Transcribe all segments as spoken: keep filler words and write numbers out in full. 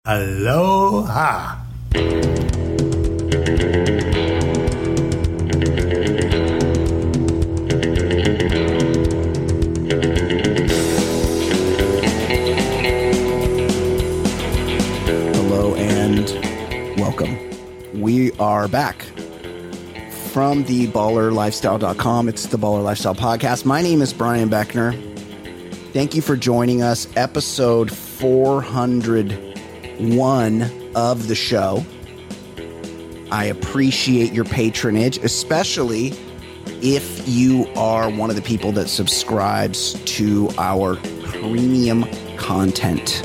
Aloha. Hello and welcome. We are back from the baller lifestyle dot com. It's the Baller Lifestyle Podcast. My name is Brian Beckner. Thank you for joining us. Episode four hundred one of the show. I appreciate your patronage, especially if you are one of the people that subscribes to our premium content,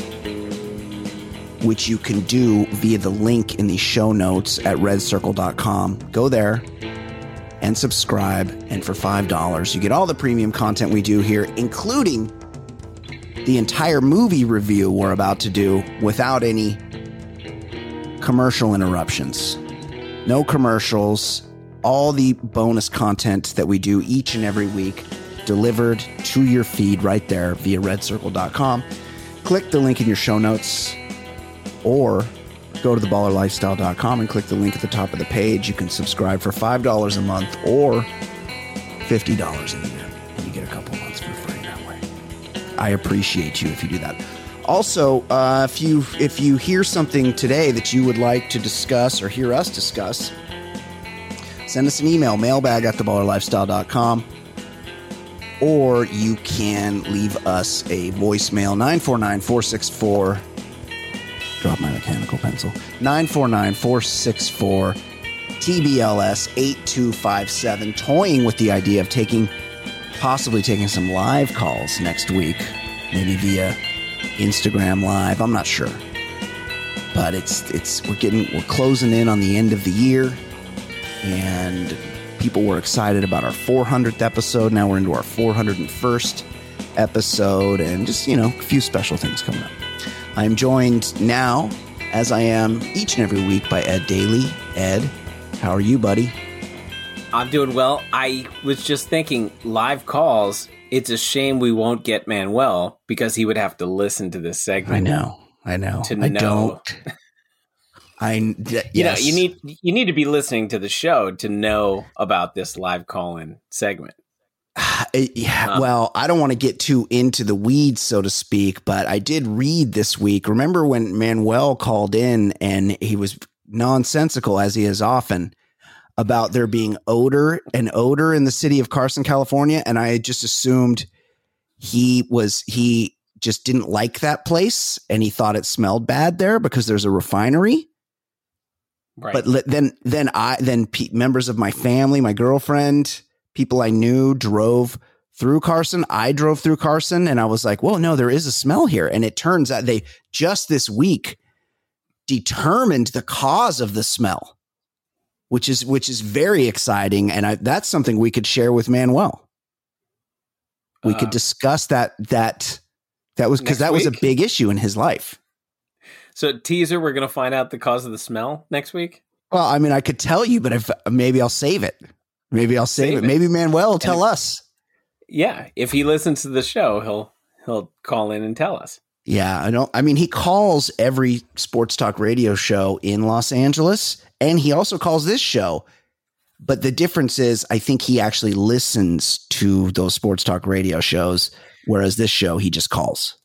which you can do via the link in the show notes at red circle dot com. Go there and subscribe, and for five dollars, you get all the premium content we do here, including the entire movie review we're about to do without any commercial interruptions. No commercials, all the bonus content that we do each and every week delivered to your feed right there via red circle dot com. Click the link in your show notes or go to the baller lifestyle dot com and click the link at the top of the page. You can subscribe for five dollars a month or fifty dollars a year. And you get a couple months for free that way. I appreciate you if you do that. Also, uh, if you if you hear something today that you would like to discuss or hear us discuss, send us an email, mailbag at the baller lifestyle dot com, or you can leave us a voicemail, nine four nine, four six four, drop my mechanical pencil, nine four nine, four six four, T B L S eight two five seven, toying with the idea of taking, possibly taking some live calls next week, maybe via Instagram Live. I'm not sure, but it's it's we're getting we're closing in on the end of the year, and people were excited about our four hundredth episode. Now we're into our four hundred first episode, and just, you know, a few special things coming up. I'm joined now, as I am each and every week, by Ed Daly. Ed, how are you, buddy? I'm doing well. I was just thinking, live calls. It's a shame we won't get Manuel because he would have to listen to this segment. I know. I know. To I know. don't. I yes. You know, you need you need to be listening to the show to know about this live call-in segment. Yeah, um, well, I don't want to get too into the weeds, so to speak, but I did read this week. Remember when Manuel called in and he was nonsensical, as he is often, about there being odor and odor in the city of Carson, California. And I just assumed he was, he just didn't like that place and he thought it smelled bad there because there's a refinery. Right. But then, then I, then pe- members of my family, my girlfriend, people I knew drove through Carson. I drove through Carson and I was like, well, no, there is a smell here. And it turns out they just this week determined the cause of the smell, which is which is very exciting, and I, that's something we could share with Manuel. We uh, could discuss that that that was because that was a big issue in his life. So, teaser, we're going to find out the cause of the smell next week. Well, I mean, I could tell you, but if maybe I'll save it. Maybe I'll save, save it. it. Maybe Manuel will tell if, us. Yeah, if he listens to the show, he'll he'll call in and tell us. Yeah, I don't. I mean, he calls every sports talk radio show in Los Angeles. And he also calls this show. But the difference is, I think he actually listens to those sports talk radio shows, whereas this show, he just calls.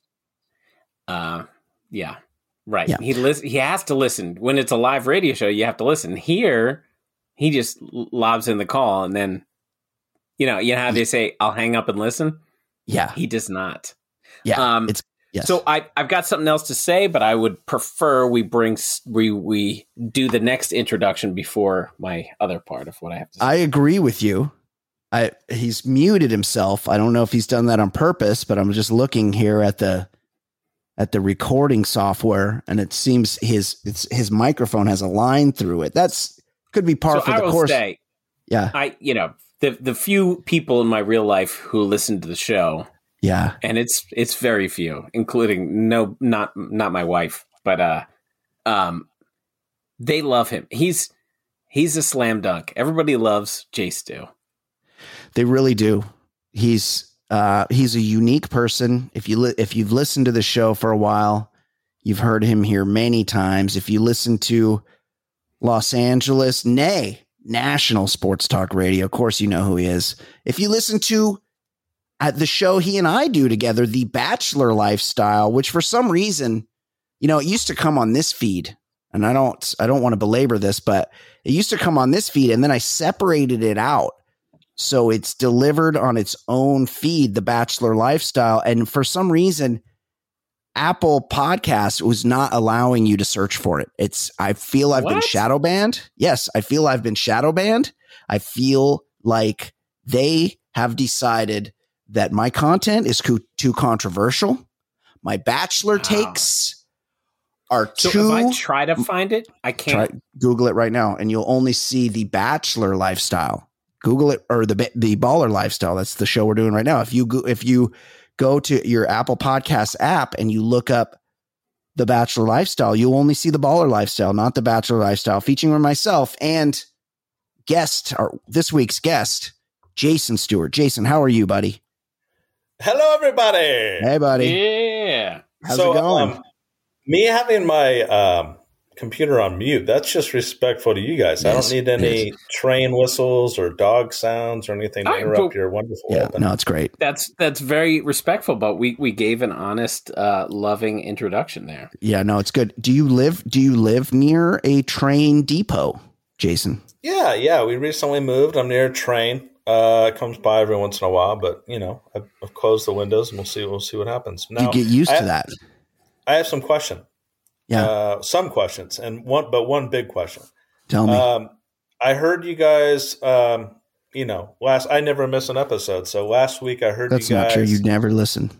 Uh, yeah, right. Yeah. He lis- He has to listen. When it's a live radio show, you have to listen. Here, he just lobs in the call. And then, you know, you know how they say, I'll hang up and listen? Yeah. He does not. Yeah, um, it's Yes. So I, I've got something else to say, but I would prefer we bring we we do the next introduction before my other part of what I have to say. I agree with you. I he's muted himself. I don't know if he's done that on purpose, but I'm just looking here at the at the recording software, and it seems his it's, his microphone has a line through it. That's could be par so for I the will course. Say, yeah, I you know the the few people in my real life who listen to the show. Yeah. And it's it's very few, including no not not my wife, but uh um they love him. He's he's a slam dunk. Everybody loves Jay Stu. They really do. He's uh he's a unique person. If you li- if you've listened to the show for a while, You've heard him here many times. If you listen to Los Angeles, nay, national sports talk radio, of course, you know who he is. If you listen to at the show he and I do together, The Bachelor Lifestyle, which for some reason, you know, it used to come on this feed, and I don't, I don't want to belabor this, but it used to come on this feed, and then I separated it out. So it's delivered on its own feed, The Bachelor Lifestyle. And for some reason, Apple Podcasts was not allowing you to search for it. It's, I feel I've what? been shadow banned. Yes, I feel I've been shadow banned. I feel like they have decided that my content is co- too controversial. My Bachelor wow. takes are so too. If I try to find it, I can't. Try, Google it right now, and you'll only see The Bachelor Lifestyle. Google it, or the the Baller Lifestyle. That's the show we're doing right now. If you go, if you go to your Apple Podcast app and you look up The Bachelor Lifestyle, you'll only see the Baller Lifestyle, not The Bachelor Lifestyle, featuring myself and guest, or this week's guest, Jason Stewart. Jason, how are you, buddy? Hello, everybody. Hey, buddy. Yeah. How's so, it going? Um, me having my um, computer on mute, that's just respectful to you guys. Yes, I don't need any train whistles or dog sounds or anything to interrupt your wonderful yeah, opening. No, it's great. That's that's very respectful, but we we gave an honest, uh, loving introduction there. Yeah, no, it's good. Do you live do you live near a train depot, Jason? Yeah, yeah. We recently moved. I'm near a train. Uh, it comes by every once in a while, but you know, I've, I've closed the windows and we'll see we'll see what happens. Now, you get used I to have, that. I have some question. Yeah. Uh, some questions and one, but one big question. Tell me. Um, I heard you guys, um, you know, last, I never miss an episode. So last week I heard That's you guys. That's not true. You never listen.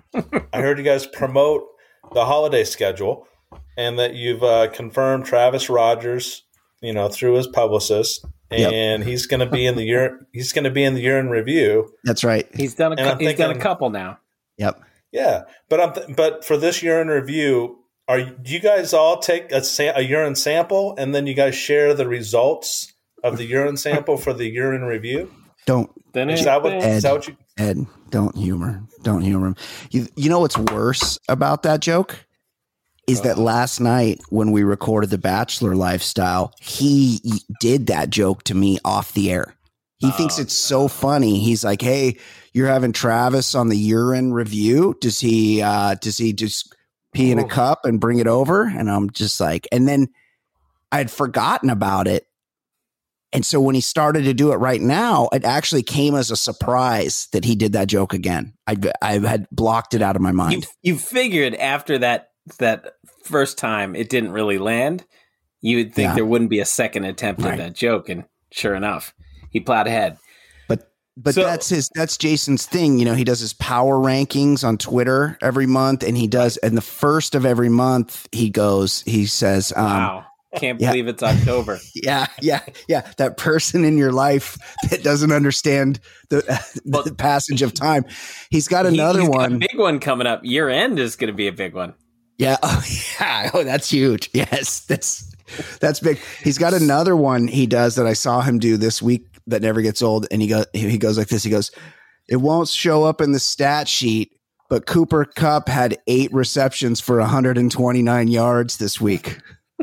I heard you guys promote the holiday schedule and that you've uh, confirmed Travis Rogers, you know, through his publicist, and yep. he's going to be in the year. He's going to be in the year in review. That's right. He's done a, cu- he's thinking, done a couple now. Yep. Yeah. But I'm, th- but for this year in review, Are you, do you guys all take a, sa- a urine sample and then you guys share the results of the urine sample for the urine review? Don't. Is that what, Ed, is that what you? Ed, don't humor. Don't humor him. You, you know what's worse about that joke is uh, that last night when we recorded The Bachelor Lifestyle, he did that joke to me off the air. He uh, thinks it's so funny. He's like, "Hey, you're having Travis on the urine review. Does he? Uh, does he just?" pee in a cup and bring it over?" And I'm just like, and then I had forgotten about it. And so when he started to do it right now, it actually came as a surprise that he did that joke again. I I had blocked it out of my mind. You, you figured after that that first time it didn't really land, you would think yeah. there wouldn't be a second attempt right. at that joke. And sure enough, he plowed ahead. But so, that's his, that's Jason's thing. You know, he does his power rankings on Twitter every month, and he does, and the first of every month he goes, he says, um, wow, can't yeah. believe it's October. yeah. Yeah. Yeah. That person in your life that doesn't understand the, well, the passage of time. He's got another he, he's one. got a big one coming up. Year end is going to be a big one. Yeah. Oh yeah. Oh, that's huge. Yes. That's, that's big. He's got another one he does that I saw him do this week that never gets old. And he goes, he goes like this. He goes, "It won't show up in the stat sheet, but Cooper Kupp had eight receptions for one hundred twenty-nine yards this week."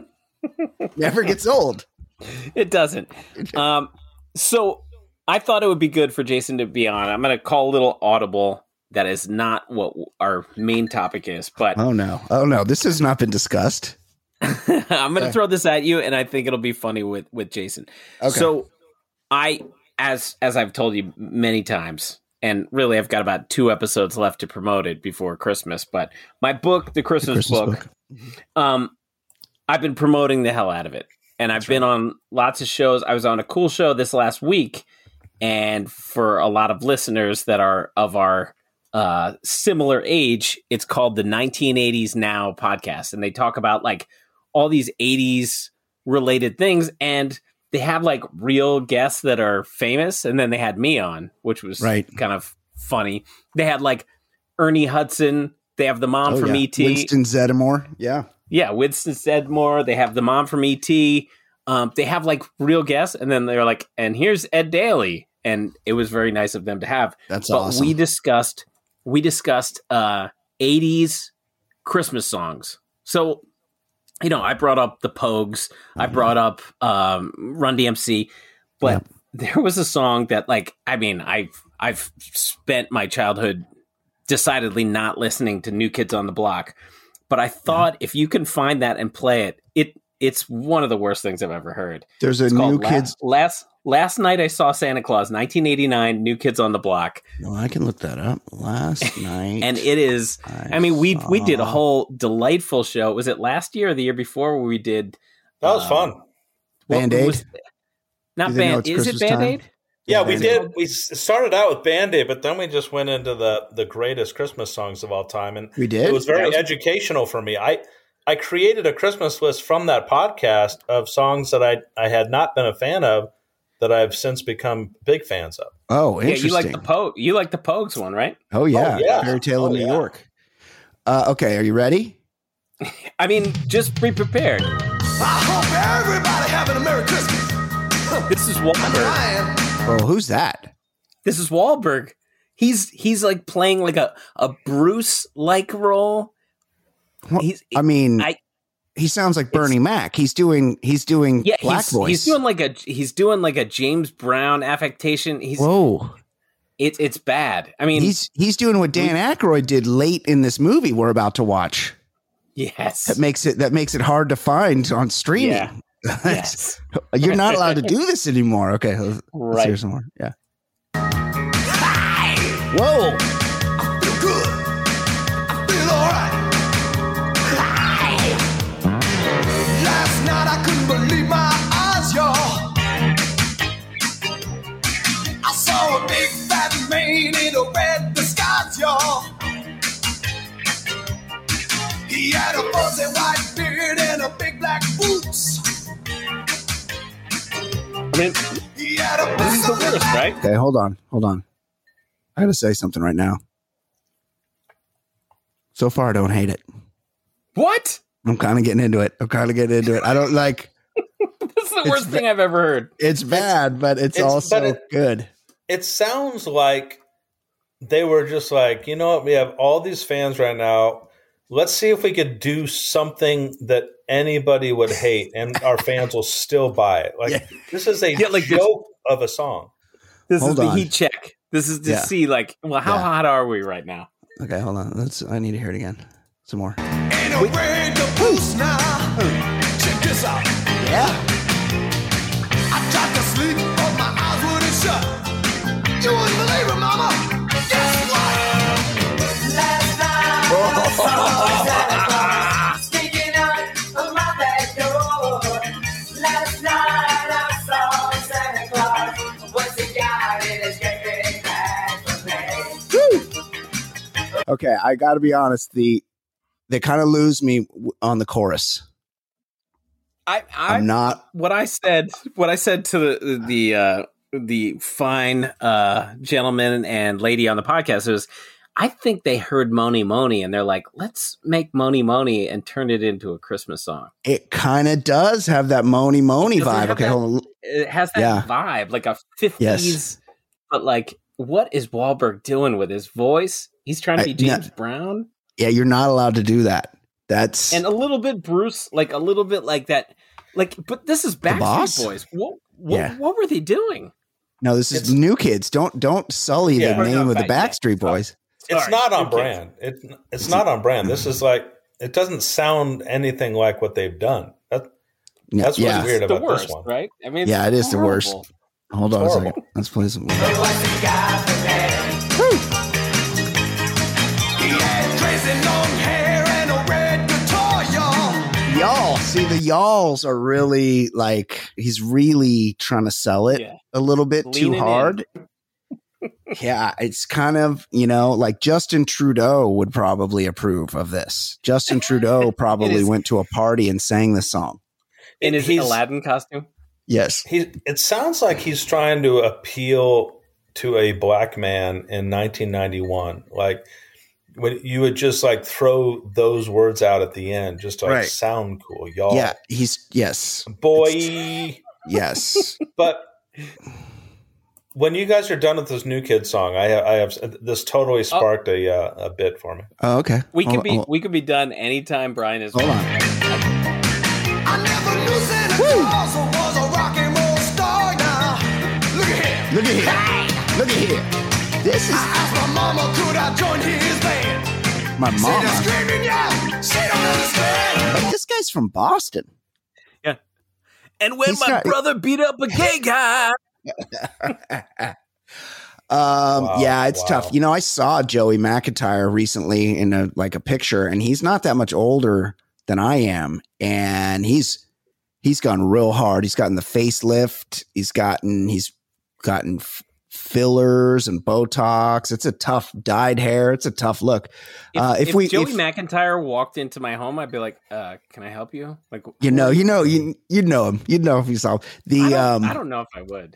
Never gets old. It doesn't. Um, so I thought it would be good for Jason to be on. I'm going to call a little audible. That is not what our main topic is, but oh no. Oh no. This has not been discussed. I'm going to throw this at you, and I think it'll be funny with, with Jason. Okay. So I, as as I've told you many times, and really I've got about two episodes left to promote it before Christmas, but my book, The Christmas, the Christmas book, book, um, I've been promoting the hell out of it. And I've That's been right. on lots of shows. I was on a cool show this last week, and for a lot of listeners that are of our uh, similar age, it's called the nineteen eighties Now podcast. And they talk about like all these eighties related things, and they have like real guests that are famous. And then they had me on, which was right. kind of funny. They had like Ernie Hudson. They have the mom oh, from yeah. E T. Winston Zeddemore. Yeah. Yeah. Winston Zeddemore. They have the mom from E T. Um, they have like real guests. And then they're like, and here's Ed Daly. And it was very nice of them to have. That's but awesome. We discussed, we discussed uh, eighties Christmas songs. So, you know, I brought up the Pogues, I brought up um, Run D M C, but yeah. there was a song that, like, I mean, I've I've spent my childhood decidedly not listening to New Kids on the Block, but I thought yeah. if you can find that and play it, it it's one of the worst things I've ever heard. There's a it's New Kids last, last last night I saw Santa Claus, nineteen eighty-nine, New Kids on the Block. No, I can look that up. Last night, and it is. I, I mean, we saw... we did a whole delightful show. Was it last year or the year before where we did? That was um, fun. Band-Aid. Not Band. Is Christmas it Band-Aid? Time? Yeah, we did. We started out with Band-Aid, but then we just went into the the greatest Christmas songs of all time, and we did. It was very was... educational for me. I I created a Christmas list from that podcast of songs that I I had not been a fan of that I've since become big fans of. Oh, interesting. Yeah, you like the Pogue. You like the Pogues one, right? Oh yeah, oh, yeah. Fairy Tale oh, of New yeah. York. Uh, okay, are you ready? I mean, just be prepared. I hope everybody having a Merry Christmas. This is Wahlberg. Oh, who's that? This is Wahlberg. He's he's like playing like a, a Bruce like role. Well, he's, I mean, I, he sounds like Bernie Mac. He's doing he's doing yeah, black he's, voice. He's doing like a he's doing like a James Brown affectation. He's whoa. It's it's bad. I mean, he's he's doing what Dan Aykroyd did late in this movie we're about to watch. Yes, that makes it that makes it hard to find on streaming. Yeah. Yes. You're not allowed to do this anymore. Okay, let's, right. let's hear some more. Yeah. Whoa. I feel good. I feel all right. Last night I couldn't believe my eyes, y'all. I saw a big fat man in a red disguise, y'all. He had a fuzzy white beard and a big black boots. I mean, this is the worst, right? Okay, hold on, hold on. I gotta say something right now. So far, I don't hate it. What? I'm kind of getting into it. I'm kind of getting into it. I don't like. This is the worst thing I've ever heard. It's bad, but it's, it's also but it, good. It sounds like they were just like, you know what? We have all these fans right now. Let's see if we could do something that anybody would hate and our fans will still buy it. Like yeah. this is a yeah, like joke this, of a song. This hold is the on. heat check. This is to yeah. see like, well, how yeah. hot are we right now? Okay, hold on. Let's I need to hear it again. Some more. Ain't no way to boost now. Check this out. Yeah. I tried to sleep, but my eyes wouldn't shut. You wouldn't believe it, mama. Guess what? Last night I saw Santa Claus sneaking out of my back door. Last night I saw Santa Claus. What's he got in his great bag for me? Okay, I got to be honest. The they kind of lose me on the chorus. I, I I'm not what I said. What I said to the the uh, the fine uh, gentleman and lady on the podcast was, I think they heard Moni Moni and they're like, let's make Moni Moni and turn it into a Christmas song. It kind of does have that Moni Moni vibe. Okay, that, hold on. It has that yeah. vibe, like a fifties. Yes. But like, what is Wahlberg doing with his voice? He's trying to be James I, no, Brown. Yeah, you're not allowed to do that. That's and a little bit Bruce, like a little bit like that. Like, but this is Backstreet Boys. What, what, yeah. what were they doing? No, this is it's, New Kids. Don't don't sully yeah, the name of the Backstreet yeah. Boys. It's Sorry, not on New brand. It, it's not on brand. This is like, it doesn't sound anything like what they've done. That, that's what's yeah. weird it's about the worst, this one. Right? I mean, yeah, it is horrible. the worst. Hold on it's a second. Let's play some. Y'all, see the y'alls are really like he's really trying to sell it yeah. a little bit Leaning too hard. Yeah, it's kind of, you know, like Justin Trudeau would probably approve of this. Justin Trudeau probably went to a party and sang this song. In his he's, Aladdin costume? Yes. He, it sounds like he's trying to appeal to a black man in nineteen ninety-one. Like, when you would just like throw those words out at the end just to like right. sound cool, y'all. Yeah, he's, yes. Boy. Yes. But when you guys are done with this New Kids song, I have, I have this totally sparked oh. a uh, a bit for me. Oh, okay. We hold, could be hold. we could be done anytime Brian is. Hold on. I never knew Santa Claus was a rock and roll star. Now look at here. Look at here. Hey. Look at here. This is. I asked my mama, could I join his band? My mama. Santa screaming, yeah, she don't understand. But this guy's from Boston. Yeah. And when He's my not- brother beat up a gay guy. Um, Wow, yeah, it's wow. tough. You know, I saw Joey McIntyre recently in a like a picture, and he's not that much older than I am, and he's he's gone real hard. He's gotten the facelift. He's gotten he's gotten f- fillers and Botox. It's a tough dyed hair. It's a tough look. If, uh, if, if we, Joey if, McIntyre walked into my home, I'd be like, uh, "Can I help you?" Like, you know, you know, you you know him. You know if you saw him. the I don't, um. I don't know if I would.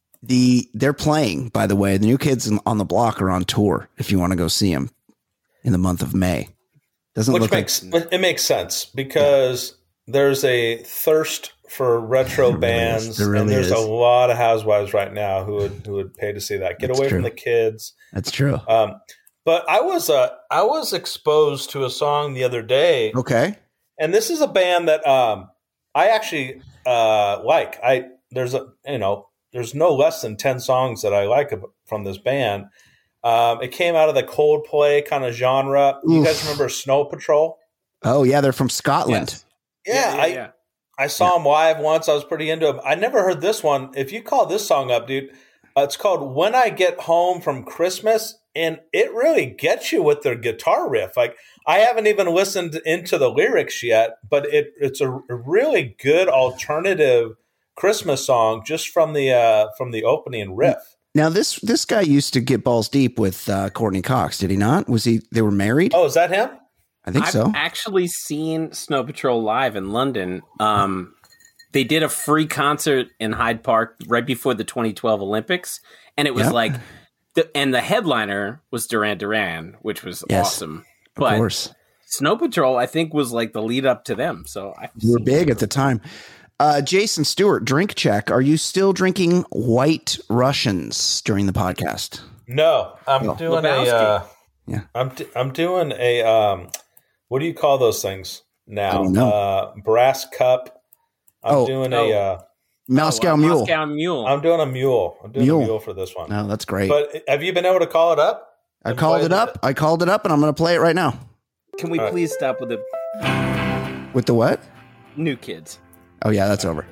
The they're playing, by the way. The New Kids on the Block are on tour. If you want to go see them in the month of May, doesn't Which look makes like it makes sense because there's a thirst for retro There really bands, is. There really and there's is. a lot of housewives right now who would who would pay to see that. Get That's away true. from the kids. that's true. Um, but I was uh, I was exposed to a song the other day, Okay, and this is a band that um, I actually uh, like. I there's a you know there's no less than ten songs that I like ab- from this band. Um, it came out of the Coldplay kind of genre. You Oof. guys remember Snow Patrol? oh yeah, they're from Scotland. Yes. Yeah, I I saw them live once. I was pretty into them. I never heard this one. If you call this song up, dude, uh, it's called "When I Get Home from Christmas," and it really gets you with their guitar riff. Like I haven't even listened into the lyrics yet, but it it's a, a really good alternative Christmas song just from the uh, from the opening riff. Now this this guy used to get balls deep with uh, Courtney Cox, did he not? Was he? They were married. Oh, is that him? I think I've so. actually seen Snow Patrol live in London. Um, they did a free concert in Hyde Park right before the twenty twelve Olympics, and it was Yeah. like, the, and the headliner was Duran Duran, which was Yes, awesome. Of But course, Snow Patrol, I think, was like the lead up to them. So I you were big at the time. Uh, Jason Stewart, drink check. Are you still drinking White Russians during the podcast? No, I'm Oh. doing Lebowski. a. Uh, Yeah. I'm d- I'm doing a. Um, what do you call those things now? I don't know. Uh, brass cup. I'm Oh. doing Oh. a. Uh, Moscow Oh, uh, Mule. Moscow Mule. I'm doing a mule. I'm doing Mule. a mule for this one. No, that's great. But have you been able to call it up? I And called play it up. I called it up, and I'm going to play it right now. Can we All right. please stop with the With the what? New Kids? Oh yeah, that's over.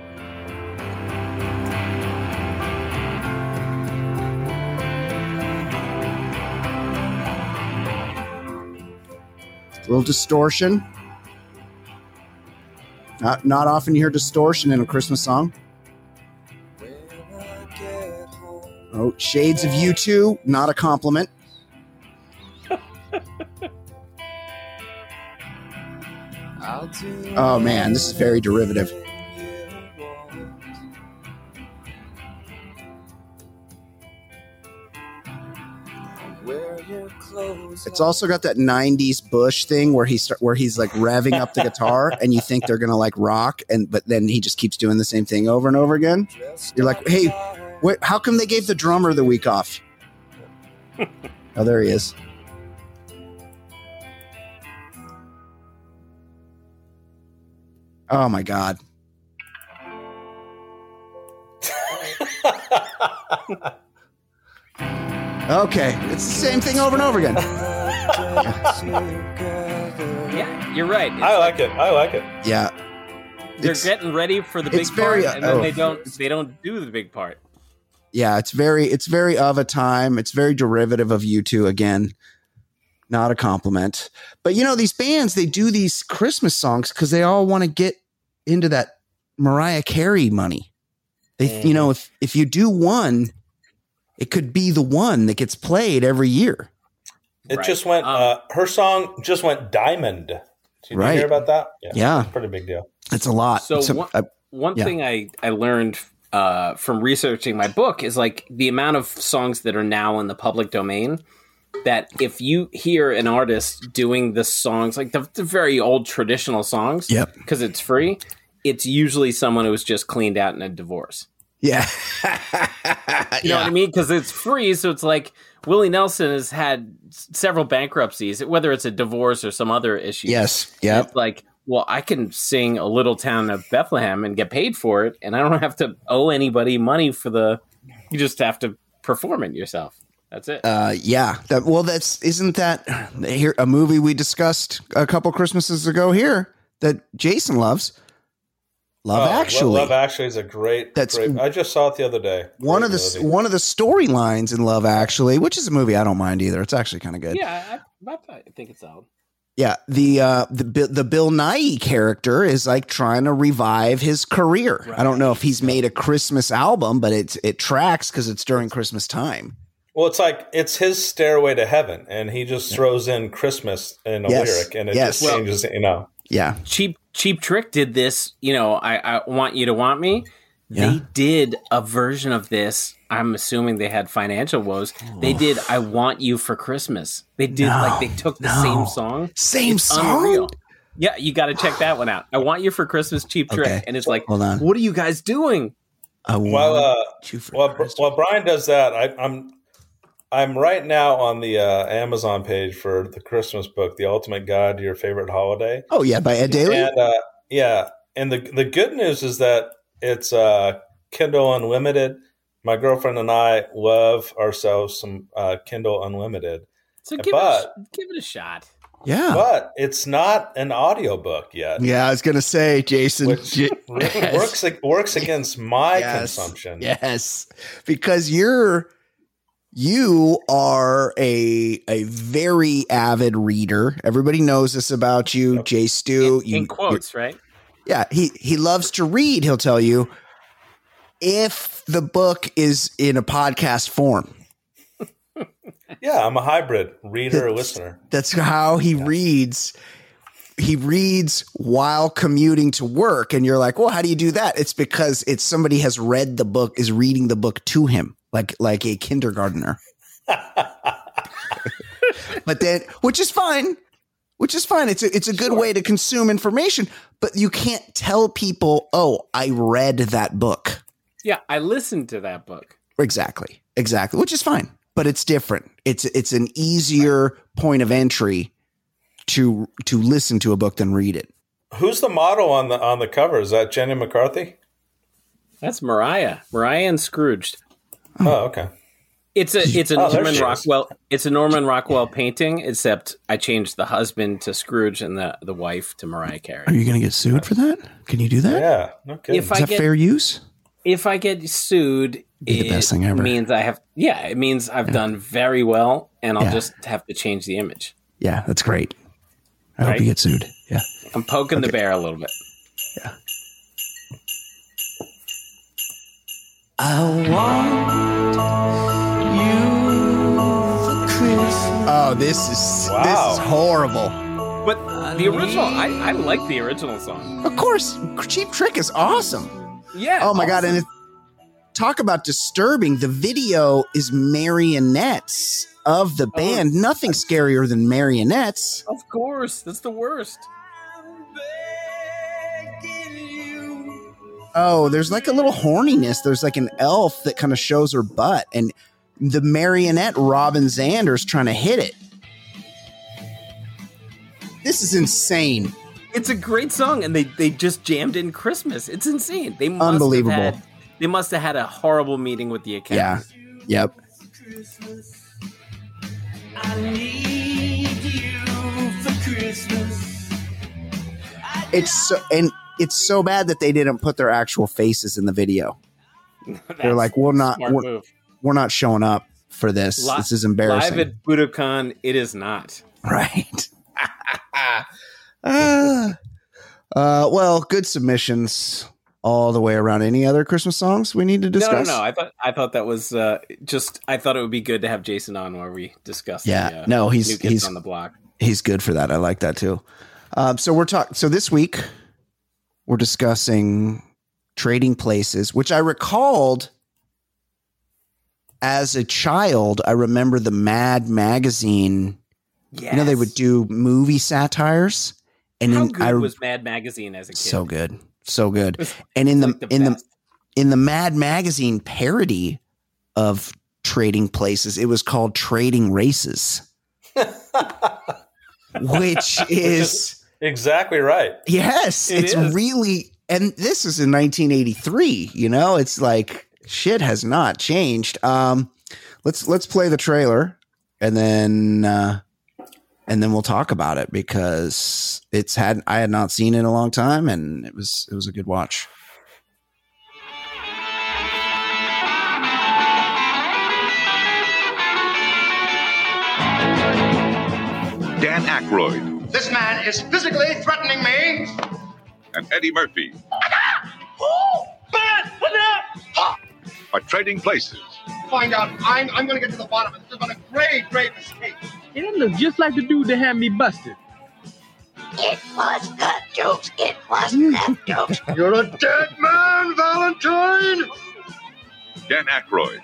A little distortion. Not not often you hear distortion in a Christmas song. Oh, shades of U two, not a compliment. Oh man, this is very derivative. It's also got that nineties Bush thing where he start, where he's like revving up the guitar and you think they're gonna like rock, and but then he just keeps doing the same thing over and over again. You're like, hey, wait, how come they gave the drummer the week off? Oh, there he is. Oh my God. Okay, it's the same thing over and over again. Yeah, you're right. It's I like it. I like it. Yeah, they're it's- getting ready for the big it's very, part, and then oh. they don't. They don't do the big part. yeah, it's very, it's very of a time. It's very derivative of U two again. Not a compliment, but you know these bands, they do these Christmas songs because they all want to get into that Mariah Carey money. They, Mm. you know, if if you do one, it could be the one that gets played every year. It Right. just went. Um, uh, her song just went diamond. Did you Right. hear about that? Yeah. Pretty big deal. It's a lot. So It's a- one, uh, one yeah. thing I, I learned uh, from researching my book is like the amount of songs that are now in the public domain, that if you hear an artist doing the songs, like the, the very old traditional songs, Yep. because it's free, it's usually someone who was just cleaned out in a divorce. Yeah. You know yeah. what I mean? Because it's free. So it's like Willie Nelson has had several bankruptcies, whether it's a divorce or some other issue. Yes. Yeah. It's like, well, I can sing A Little Town of Bethlehem and get paid for it. And I don't have to owe anybody money for the, you just have to perform it yourself. That's it. Uh, yeah. That, well, that's, isn't that here a movie we discussed a couple Christmases ago here that Jason loves? Love oh, Actually. Love Actually is a great. That's. Great, I just saw it the other day. Great one of the movie. one of the storylines in Love Actually, which is a movie I don't mind either. It's actually kind of good. Yeah, I, I think it's out. Yeah, the uh, the the Bill Nighy character is like trying to revive his career. Right. I don't know if he's made a Christmas album, but it's it tracks because it's during Christmas time. Well, it's like it's his Stairway to Heaven, and he just yeah. throws in Christmas in a yes. lyric, and it yes. just changes. Well, you know, yeah. Cheap Cheap Trick did this. You know, I, I want you to want me. Yeah. They did a version of this. I'm assuming they had financial woes. They did I Want You for Christmas. They did no, like they took the no. same song. Same it's song? Unreal. Yeah, you got to check that one out. I Want You for Christmas, Cheap Trick. Okay. And it's like, hold on. What are you guys doing? I well, uh, you for well, Christmas. While Brian does that, I, I'm I'm right now on the uh, Amazon page for the Christmas book, The Ultimate Guide to Your Favorite Holiday. Oh yeah, by Ed Daly. And uh, yeah, and the the good news is that it's uh, Kindle Unlimited. My girlfriend and I love ourselves some uh, Kindle Unlimited. So give, but, it a, give it a shot. Yeah. But it's not an audiobook yet. Yeah, I was going to say, Jason. Which yes. works, works against my yes. consumption. Yes. Because you're, you are a a very avid reader. Everybody knows this about you, yep. Jay Stu. In, in you, quotes, right? Yeah. He, he loves to read, he'll tell you. If the book is in a podcast form. Yeah, I'm a hybrid reader or listener. That's how he yeah. reads. He reads while commuting to work. And you're like, well, how do you do that? It's because it's somebody has read the book, is reading the book to him, like like a kindergartner. But then, which is fine. Which is fine. It's a, it's a good sure. way to consume information. But you can't tell people, oh, I read that book. Yeah, I listened to that book. Exactly. Exactly. Which is fine, but it's different. It's it's an easier point of entry to to listen to a book than read it. Who's the model on the on the cover? Is that Jenny McCarthy? That's Mariah. Mariah and Scrooged. Oh, oh okay. It's a it's a oh, Norman Rockwell it's a Norman Rockwell painting, except I changed the husband to Scrooge and the, the wife to Mariah Carey. Are you going to get sued for that? Can you do that? Yeah. No kidding. If Is I that get, fair use? If I get sued, Be the it best thing ever. means I have, yeah, it means I've yeah. done very well, and I'll yeah. just have to change the image. Yeah, that's great. I right? hope you get sued. Yeah. I'm poking okay. the bear a little bit. Yeah. I want you for Christmas. Oh, this is, wow. this is horrible. But the original, I, I like the original song. Of course. Cheap Trick is awesome. Yeah. Oh my awesome. God. And it, talk about disturbing. The video is marionettes of the band. Oh, Nothing scarier than marionettes. Of course. That's the worst. Oh, there's like a little horniness. There's like an elf that kind of shows her butt. And the marionette Robin Zander's trying to hit it. This is insane. It's a great song, and they, they just jammed in Christmas. It's insane. They must Unbelievable. Have had, they must have had a horrible meeting with the accountants. Yeah. Yep. I need you for Christmas. It's so and it's so bad that they didn't put their actual faces in the video. They're like, we're not we're, we're not showing up for this. Li- this is embarrassing. Live at Budokan, it is not. Right. Uh, uh, well, good submissions all the way around. Any other Christmas songs we need to discuss? No, no, no. I thought I thought that was uh, just. I thought it would be good to have Jason on where we discuss. Yeah, the, uh, no, he's new kids he's on the block. He's good for that. I like that too. Um, so we're talking. So this week we're discussing Trading Places, which I recalled as a child. I remember the Mad magazine. Yes. You know, they would do movie satires. And How in, good I, was Mad Magazine as a kid? So good. So good. And in the, like the in best. in the Mad Magazine parody of Trading Places, it was called Trading Races, which is exactly right. Yes, It it's is. really, and this is in nineteen eighty-three. You know, it's like shit has not changed. Um, let's let's play the trailer, and then uh, and then we'll talk about it because it's had I had not seen it in a long time, and it was it was a good watch. Dan Aykroyd This man is physically threatening me. and Eddie Murphy Oh, man, look out! are trading places. Find out. I'm, I'm going to get to the bottom of this. This has been a grave, grave mistake. It looks just like the dude that had me busted. It was cut jokes. It was cut jokes. You're a dead man, Valentine. Dan Aykroyd,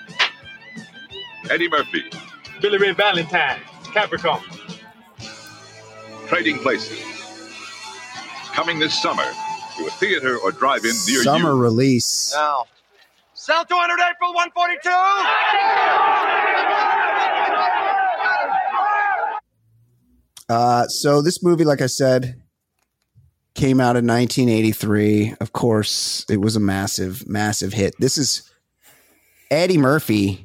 Eddie Murphy, Billy Ray Valentine, Capricorn. Trading Places. Coming this summer to a theater or drive-in near Summer you. release. Now, sell two hundred April one forty-two. Uh, so this movie, like I said, came out in nineteen eighty-three. Of course, it was a massive, massive hit. This is Eddie Murphy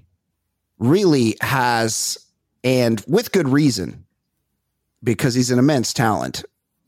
really has, and with good reason, because he's an immense talent,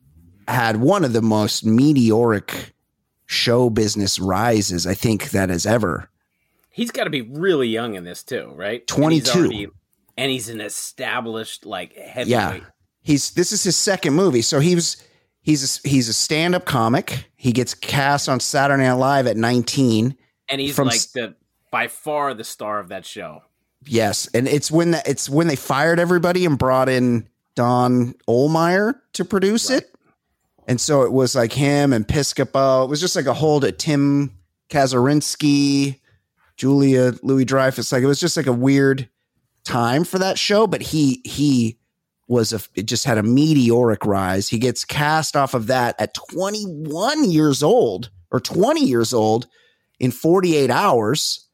had one of the most meteoric show business rises I think that has ever. He's got to be really young in this too, right? twenty-two. And he's, already, and he's an established like heavyweight. Yeah. He's this is his second movie. So he was he's a, he's a stand-up comic. He gets cast on Saturday Night Live at nineteen. And he's From like s- the by far the star of that show. Yes, and it's when the, it's when they fired everybody and brought in Don Ohlmeyer to produce Right. it. And so it was like him and Piscopo. It was just like a whole to Tim Kazurinsky, Julia Louis-Dreyfus. Like it was just like a weird time for that show, but he he was a it just had a meteoric rise. He gets cast off of that at twenty-one years old or twenty years old in forty-eight hours,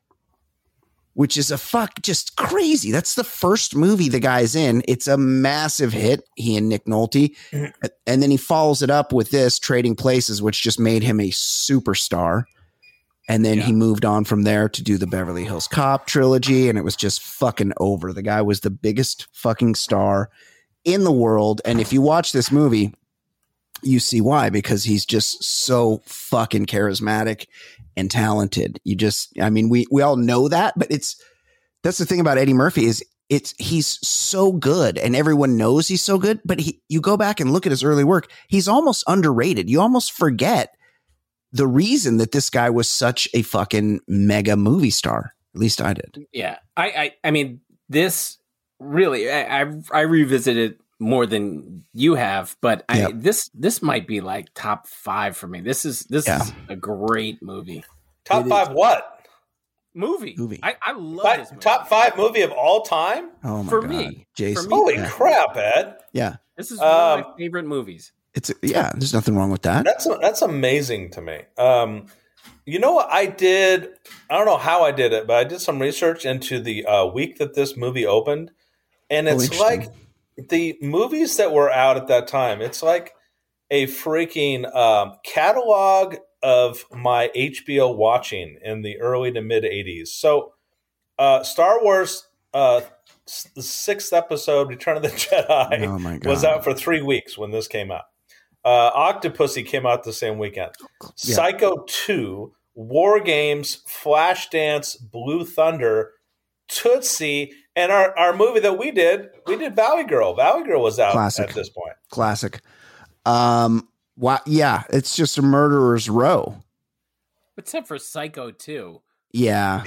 which is a fuck just crazy. That's the first movie the guy's in. It's a massive hit, he and Nick Nolte. And then he follows it up with this Trading Places, which just made him a superstar. And then Yeah. he moved on from there to do the Beverly Hills Cop trilogy, and it was just fucking over. The guy was the biggest fucking star in the world. And if you watch this movie, you see why, because he's just so fucking charismatic and talented. You just, I mean, we we all know that, but it's that's the thing about Eddie Murphy is it's he's so good, and everyone knows he's so good. But he, you go back and look at his early work, he's almost underrated. You almost forget the reason that this guy was such a fucking mega movie star. At least I did. Yeah, I, I, I mean, this really, I, I, I revisited more than you have, but I, Yep. this, this might be like top five for me. This is, this Yeah. is a great movie. Top It five what? Movie, Movie. I, I love Fi- this movie. top five movie of all time? Oh my For god, me. Jason. For me. Holy yeah. crap, Ed. yeah, This is one of Um, my favorite movies. it's yeah. There's nothing wrong with that. That's that's amazing to me. Um, you know what I did? I don't know how I did it, but I did some research into the uh, week that this movie opened, and Oh, it's interesting. like the movies that were out at that time. It's like a freaking um, catalog of my H B O watching in the early to mid eighties. So, uh, Star Wars, uh, s- the sixth episode, Return of the Jedi, Oh my god, was out for three weeks when this came out. Uh, Octopussy came out the same weekend. Yeah. Psycho two, War Games, Flashdance, Blue Thunder, Tootsie, and our, our movie that we did, we did Valley Girl. Valley Girl was out Classic. at this point. Classic. Um, wow, yeah, it's just a murderer's row. Except for Psycho two. Yeah,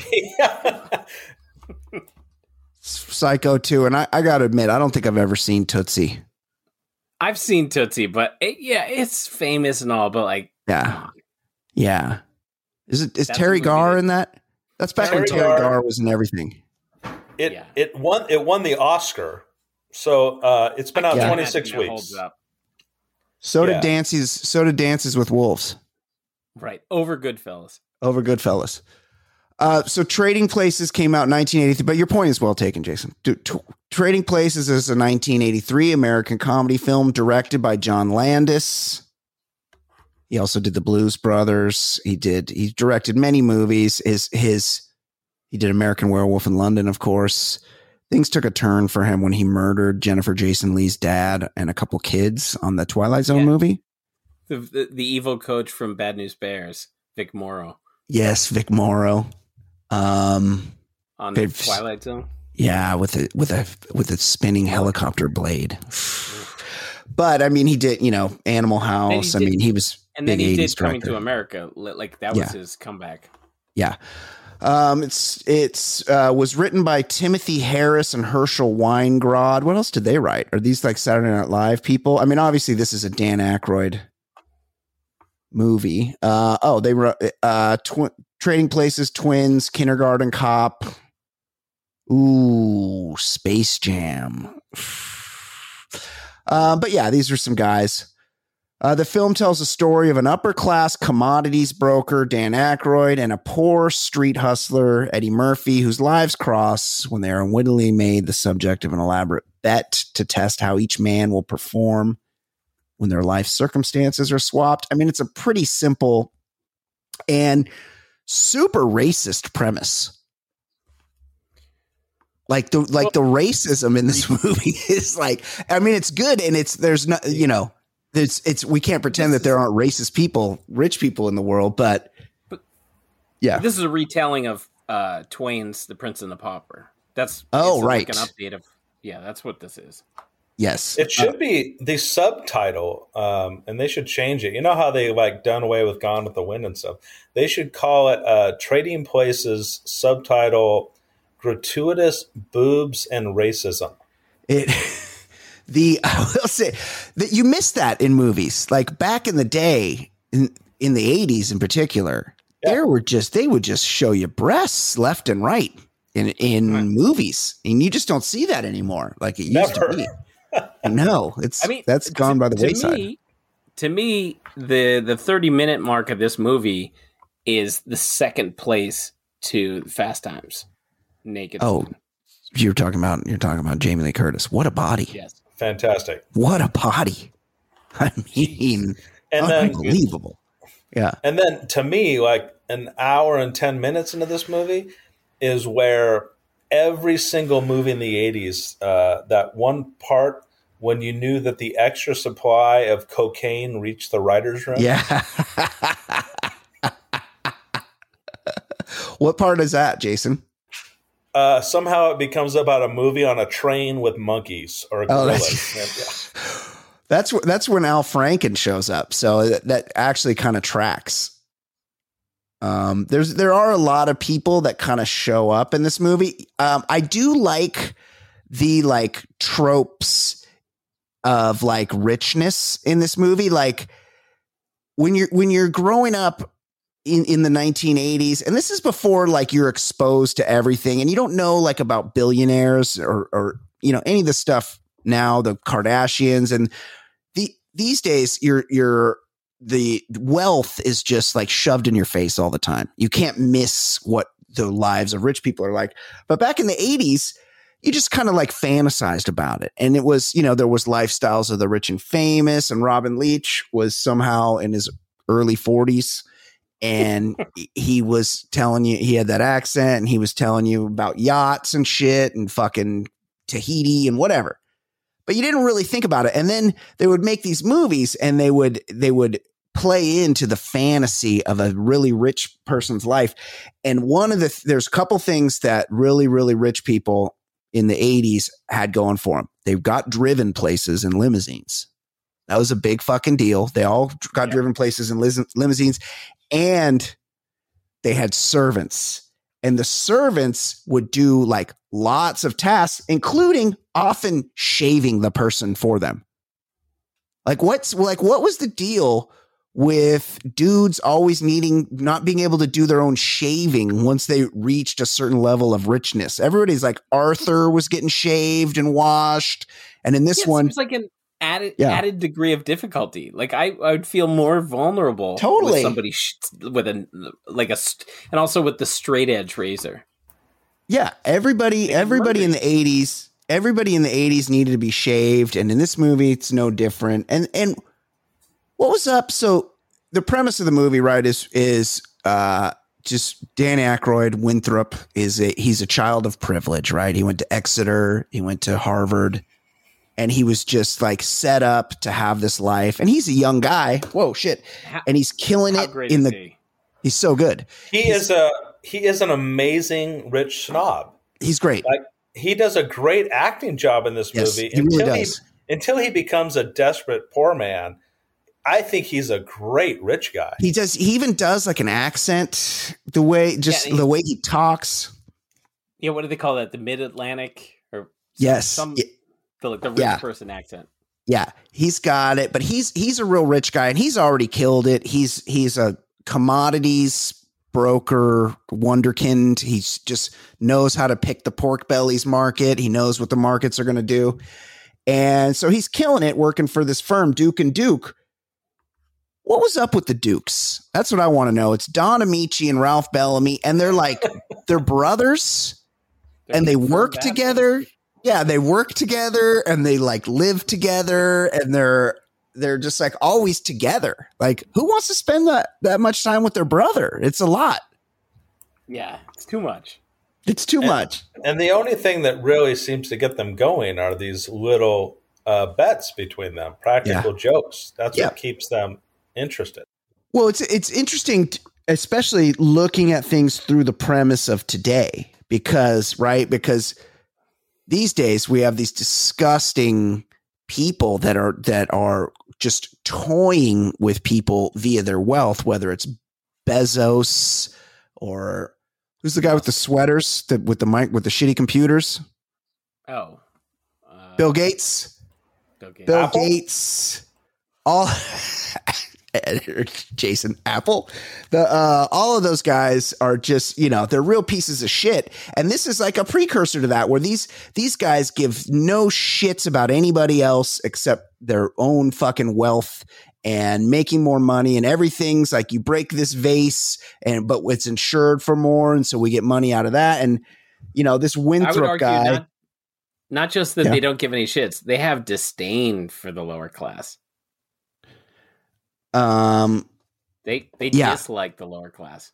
Psycho two, and I, I got to admit, I don't think I've ever seen Tootsie. I've seen Tootsie, but it, yeah, it's famous and all, but like, Yeah, yeah. Is it is That's Terry a movie Garr that- in that? That's back when Terry Terry Garr- Garr was in everything. It Yeah. it won it won the Oscar. So uh, it's been out Yeah. twenty-six Imagine it holds weeks. up. So Yeah. did Dances. So did Dances with Wolves. Right. Over Goodfellas. over Goodfellas. Uh, so Trading Places came out in nineteen eighty-three, but your point is well taken, Jason. T- t- Trading Places is a nineteen eighty-three American comedy film directed by John Landis. He also did the Blues Brothers. He did, he directed many movies. His, his, he did American Werewolf in London, of course. Things took a turn for him when he murdered Jennifer Jason Leigh's dad and a couple kids on the Twilight Zone yeah. movie. The, the the evil coach from Bad News Bears, Vic Morrow. Yes, Vic Morrow. Um, on the Twilight Zone. Yeah, with a with a with a spinning helicopter blade. But I mean, he did, you know, Animal House. Did, I mean, he was and then he did Coming to America. Like that was yeah. his comeback. Yeah. Um, it's it's uh, was written by Timothy Harris and Herschel Weingrod. What else did they write? Are these like Saturday Night Live people? I mean, obviously this is a Dan Aykroyd movie. Uh, oh, they wrote uh, tw- Trading Places, Twins, Kindergarten Cop. Ooh, Space Jam. Uh, but yeah, these are some guys. Uh, the film tells a story of an upper-class commodities broker, Dan Aykroyd, and a poor street hustler, Eddie Murphy, whose lives cross when they are unwittingly made the subject of an elaborate bet to test how each man will perform when their life circumstances are swapped. I mean, it's a pretty simple and super racist premise. Like the like the racism in this movie is like, I mean, it's good, and it's there's no, you know. It's it's we can't pretend that there aren't racist people, rich people in the world, but, but yeah, this is a retelling of uh, Twain's "The Prince and the Pauper." That's oh right, like an update of yeah, that's what this is. Yes, it should uh, be the subtitle, um, and they should change it. You know how they like done away with Gone with the Wind and stuff. They should call it uh, Trading Places subtitle: Gratuitous Boobs and Racism. It. The I will say that you miss that in movies, like back in the day, in in the eighties in particular. Yeah. There were just they would just show you breasts left and right in in right. movies, and you just don't see that anymore, like it used Never. to be. No, it's I mean that's gone to, by the to wayside. Me, to me, the the thirty minute mark of this movie is the second place to Fast Times. Naked. Oh, Woman. you're talking about you're talking about Jamie Lee Curtis. What a body! Yes. Fantastic. What a body. I mean, and unbelievable. Then, yeah. And then to me, like an hour and ten minutes into this movie is where every single movie in the eighties, uh, that one part when you knew that the extra supply of cocaine reached the writer's room. Yeah. What part is that, Jason? Uh, somehow it becomes about a movie on a train with monkeys or gorillas. Oh, that's, yeah. that's that's when Al Franken shows up. So that, that actually kind of tracks. Um, there's there are a lot of people that kind of show up in this movie. Um, I do like the like tropes of like richness in this movie. Like when you're when you're growing up in, in the nineteen eighties, and this is before like you're exposed to everything and you don't know like about billionaires or, or, you know, any of the stuff now, the Kardashians and the, these days you're, you're, the wealth is just like shoved in your face all the time. You can't miss what the lives of rich people are like. But back in the eighties, you just kind of like fantasized about it. And it was, you know, there was Lifestyles of the Rich and Famous, and Robin Leach was somehow in his early forties. And he was telling you, he had that accent and he was telling you about yachts and shit and fucking Tahiti and whatever. But you didn't really think about it. And then they would make these movies and they would, they would play into the fantasy of a really rich person's life. And one of the, there's a couple things that really, really rich people in the eighties had going for them. They've got driven places in limousines. That was a big fucking deal. They all got yeah. driven places in lis- limousines. And they had servants, and the servants would do like lots of tasks, including often shaving the person for them. Like what's like, what was the deal with dudes always needing, not being able to do their own shaving once they reached a certain level of richness? Everybody's like, Arthur was getting shaved and washed. And in this yes, one, it's like an added Yeah. added degree of difficulty. Like I, I would feel more vulnerable Totally. with somebody sh- with a like a st- and also with the straight edge razor. Yeah, everybody, everybody in the eighties, everybody in the eighties needed to be shaved, and in this movie, it's no different. And and what was up? So the premise of the movie, right, is is uh, just Dan Aykroyd, Winthrop is a he's a child of privilege, right? He went to Exeter, he went to Harvard, and he was just like set up to have this life. And he's a young guy. Whoa, shit! And he's killing How it great in is the. he? He's so good. He He's- is a he is an amazing rich snob. He's great. Like he does a great acting job in this Yes, movie he really until he does. until he becomes a desperate poor man. I think he's a great rich guy. He does. He even does like an accent, the way just Yeah, he- the way he talks. Yeah, what do they call that? The Mid Atlantic or Yes, some yeah, the, like the rich Yeah. person accent. yeah, he's got it. But he's he's a real rich guy, and he's already killed it. He's he's a commodities broker, wonderkind. He just knows how to pick the pork bellies market. He knows what the markets are going to do, and so he's killing it working for this firm, Duke and Duke. What was up with the Dukes? That's what I want to know. It's Don Amici and Ralph Bellamy, and they're like they're brothers, They're and they confirmed work assholes. together. Yeah, they work together, and they like live together, and they're they're just like always together. Like, who wants to spend that that much time with their brother? It's a lot. Yeah, it's too much. It's too And- much. And the only thing that really seems to get them going are these little uh, bets between them, practical jokes. That's Yeah. what keeps them interested. Well, it's it's interesting, t- especially looking at things through the premise of today, because right, because these days we have these disgusting people that are that are just toying with people via their wealth, whether it's Bezos or who's the guy with the sweaters that with the mic with the shitty computers, Oh, uh, Bill Gates. Bill Gates. Bill Apple? Gates, all Jason Apple, the uh, all of those guys are just, you know, they're real pieces of shit. And this is like a precursor to that, where these these guys give no shits about anybody else except their own fucking wealth and making more money, and everything's like you break this vase and but it's insured for more, and so we get money out of that. And you know, this I would Winthrop argue guy. not, not just that Yeah. they don't give any shits; they have disdain for the lower class. um They they Yeah. dislike the lower class.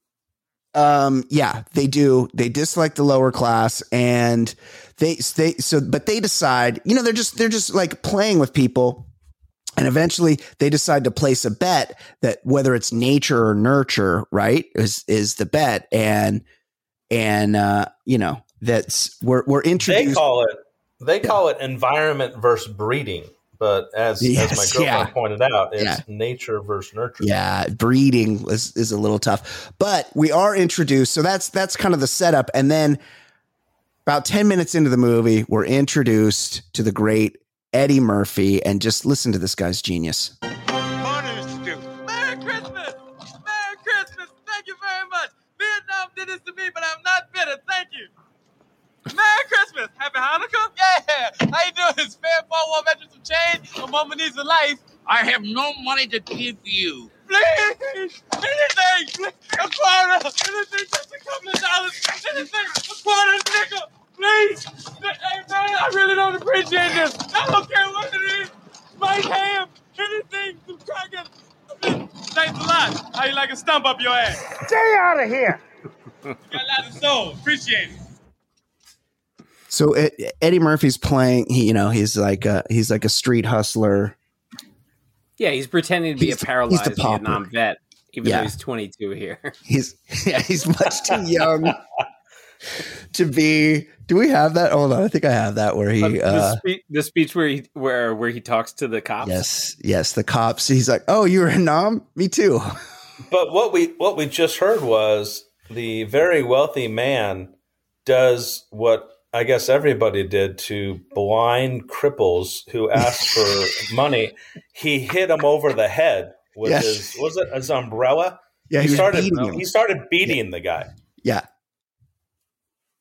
Um, yeah, they do. They dislike the lower class, and they they so but they decide, you know, they're just they're just like playing with people, and eventually they decide to place a bet that whether it's nature or nurture, right, is is the bet, and and uh, you know, that's we're we're They introduced. call it they call it environment versus breeding, but as Yes, as my girlfriend yeah. pointed out, it's Yeah. nature versus nurture. Yeah, breeding is, is a little tough, but we are introduced. So that's that's kind of the setup, and then about ten minutes into the movie, we're introduced to the great Eddie Murphy, and just listen to this guy's genius. Morning, Mister Duke. Merry Christmas! Merry Christmas! Thank you very much. Vietnam did this to me, but I'm not bitter. Thank you. Merry Christmas! Happy Hanukkah! Yeah! How you doing? It's fair for war veterans of change. My mama needs a life. I have no money to give you. Please! Anything! Please. A quarter! Anything! Just a couple of dollars! Anything! A quarter nickel! Please! Hey, man, I really don't appreciate this. I don't care what it is. My ham! Anything! Some crackers! Please. Thanks a lot. How you like a stump up your ass? Stay out of here. Got a lot of soul. Appreciate it. So Ed- Eddie Murphy's playing. He, you know, he's like a he's like a street hustler. Yeah, he's pretending to be He's- a he's the paralyzed pauper. Vietnam vet, even Yeah. though he's twenty-two here. He's yeah, he's much too young to be. Do we have that? Hold on, I think I have that where he. the, Uh, spe- the speech where he where where he talks to the cops. yes, yes, the cops. He's like, "Oh, you were in Nam? Me too." But what we what we just heard was the very wealthy man does what I guess everybody did to blind cripples who asked for money. He hit him over the head with Yes. his was it his umbrella? Yeah, he, he was started beating him. he started beating the guy. Yeah.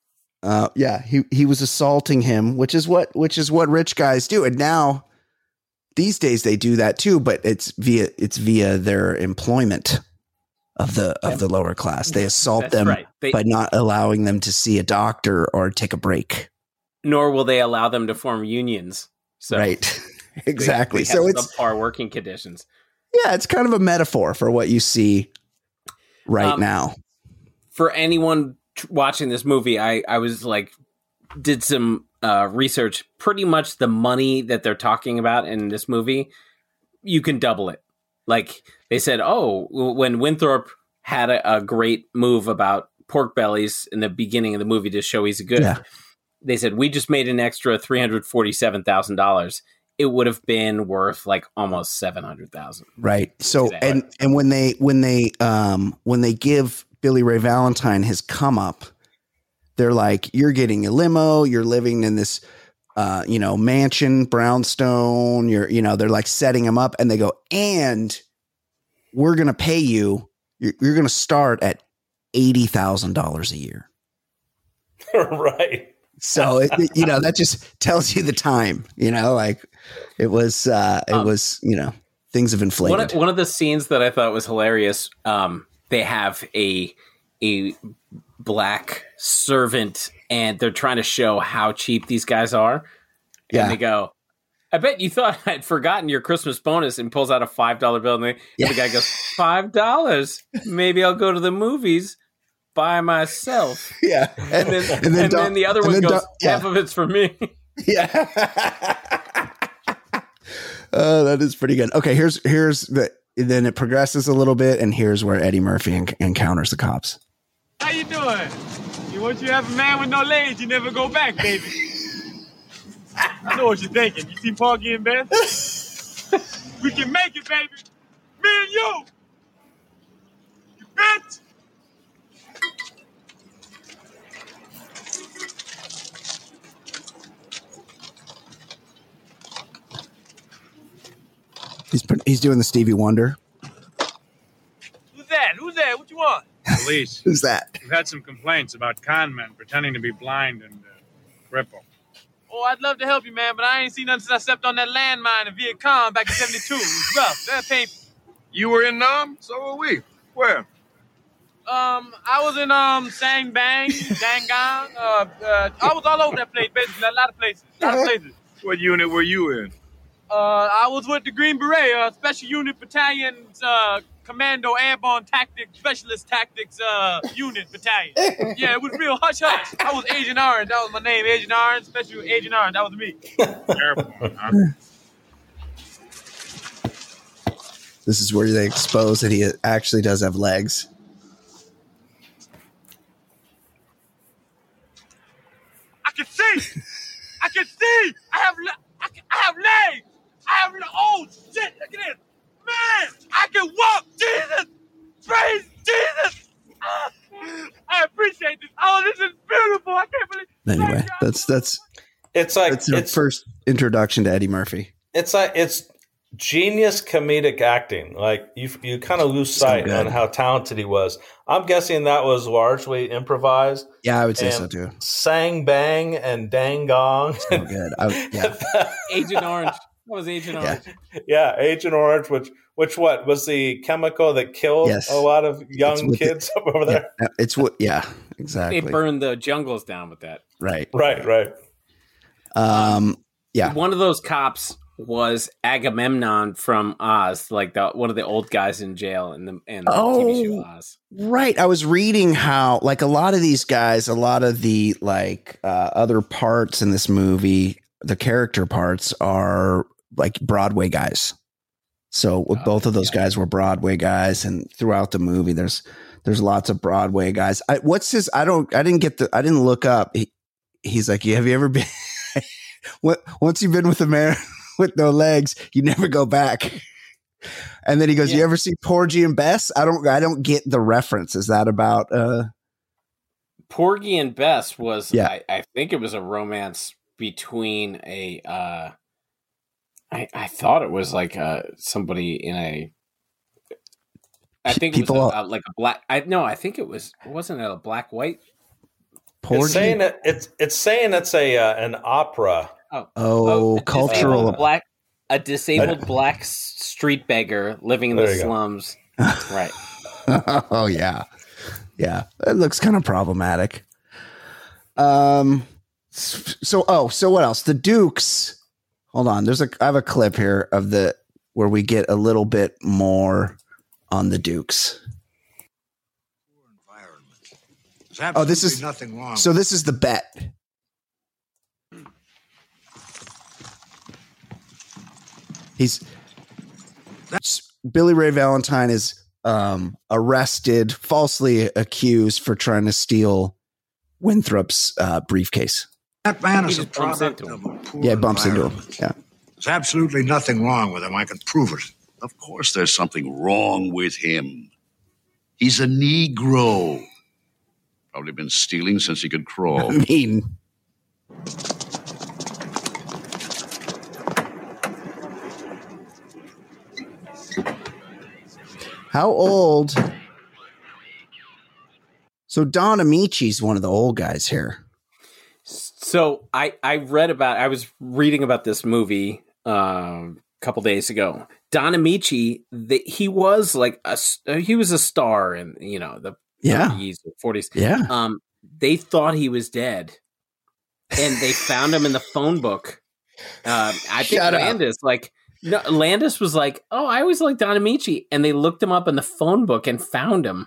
Uh, yeah, he he was assaulting him, which is what which is what rich guys do. And now these days they do that too, but it's via it's via their employment of the of the lower class. They assault That's them right. They- by not allowing them to see a doctor or take a break. Nor will they allow them to form unions. So Right. Exactly. They, they so have it's subpar working conditions. yeah, it's kind of a metaphor for what you see right Um, now. For anyone t- watching this movie, I, I was like, did some uh, research. Pretty much the money that they're talking about in this movie, you can double it. Like they said, oh, when Winthrop had a, a great move about pork bellies in the beginning of the movie to show he's a good, Yeah. they said, we just made an extra three hundred forty-seven thousand dollars. It would have been worth like almost seven hundred thousand dollars. Right. So Exactly. and and when they when they um when they give Billy Ray Valentine his come up, they're like, you're getting a limo, you're living in this uh, you know, mansion, brownstone, you're you know, they're like setting him up and they go, and we're gonna pay you, you're, you're gonna start at eighty thousand dollars a year. Right. So it, it- you know, that just tells you the time, you know, like it was uh it Um, was, you know, things have One inflated. of, one of the scenes that I thought was hilarious, um, they have a a black servant and they're trying to show how cheap these guys are. And Yeah. they go, I bet you thought I'd forgotten your Christmas bonus, and pulls out a five dollar bill. And, they, Yeah. and the guy goes, five dollars? Maybe I'll go to the movies by myself. Yeah. And then, and And then, then Don- the other and one then goes, Don- yeah. half of it's for me. Yeah. Oh, that is pretty good. Okay, here's here's the then it progresses a little bit, and here's where Eddie Murphy en- encounters the cops. How you doing? You once you have a man with no legs, you never go back, baby. I know what you're thinking. You see Porgy and Bess? We can make it, baby. Me and you. You bitch. He's pre- he's doing the Stevie Wonder. Who's that? Who's that? What you want? Police. Who's that? We've had some complaints about con men pretending to be blind and uh, crippled. Oh, I'd love to help you, man, but I ain't seen nothing since I stepped on that landmine in Viet Cong back in seventy-two. It was rough. That painful. You were in Nam? So were we. Where? Um, I was in um Sang Bang, Dangang. Uh, uh, I was all over that place, basically, a lot of places, a lot of places. What unit were you in? Uh, I was with the Green Beret, uh, Special Unit Battalion's uh, Commando Airborne Tactics Specialist Tactics uh, Unit Battalion. Yeah, it was real hush hush. I was Agent Orange. That was my name, Agent Orange, Special Agent Orange. That was me. Careful, huh? This is where they expose that he actually does have legs. I can see. I can see. I have. Le- I, can, I have legs. I have. Le- oh shit! Look at this, man. I can walk. Jesus, praise Jesus. Ah, I appreciate this. Oh, this is beautiful. I can't believe. Anyway, that's that's It's like that's our it's first introduction to Eddie Murphy. it's like it's genius comedic acting. Like you you kind of lose sight good. on how talented he was. I'm guessing that was largely improvised. Yeah, I would say And so too. Sang Bang and Dang Gong. So good. I, yeah. Agent Orange. What was Agent Yeah. Orange? Yeah, Agent Orange, which which what was the chemical that killed Yes. a lot of It's young with kids over there? Yeah, it's what. Yeah, They exactly. burned the jungles down with that. Right. Right, right. Um. Yeah. One of those cops was Agamemnon from Oz, like the one of the old guys in jail in the in the T V show Oh. Oz. Right. I was reading how, like, a lot of these guys, a lot of the like uh, other parts in this movie, the character parts are like Broadway guys. So Oh, both of those yeah. guys were Broadway guys, and throughout the movie, there's there's lots of Broadway guys. I, what's his? I don't. I didn't get the. I didn't look up. He, he's like, have you ever been? what once you've been with a man with no legs, you never go back. And then he goes, Yeah. "You ever see Porgy and Bess?" I don't. I don't get the reference. Is that about? uh Porgy and Bess was, Yeah. I, I think it was a romance between a, uh, I, I thought it was like uh, somebody in a, I think People it was are- a, a, like a black, I no, I think it was, wasn't it a black white? Porgy? It's saying it, it's it's saying it's a uh, an opera. Oh, Oh, it's- it's cultural. a black, a disabled black s- street beggar living in There the you go. slums. Right. Oh yeah, yeah. It looks kind of problematic. Um. So oh, so what else? The Dukes. Hold on. There's a. I have a clip here of the where we get a little bit more on the Dukes. Oh, this is nothing wrong. So this is the bet. He's Billy Ray Valentine is um, arrested, falsely accused for trying to steal Winthrop's uh, briefcase. That man He is a just bumps product into of him. a poor Yeah, bumps into him. environment. Yeah. There's absolutely nothing wrong with him. I can prove it. Of course there's something wrong with him. He's a Negro. Probably been stealing since he could crawl. I mean, how old? So Don Amici's one of the old guys here. So I, I read about, I was reading about this movie um, a couple days ago. Don Amici, the, he was like a, he was a star in, you know, the Yeah. thirties or forties. Yeah. Um, they thought he was dead, and they found him in the phone book. Um, I think Shut up. Landis, like, no, Landis was like, "Oh, I always liked Don Amici," and they looked him up in the phone book and found him.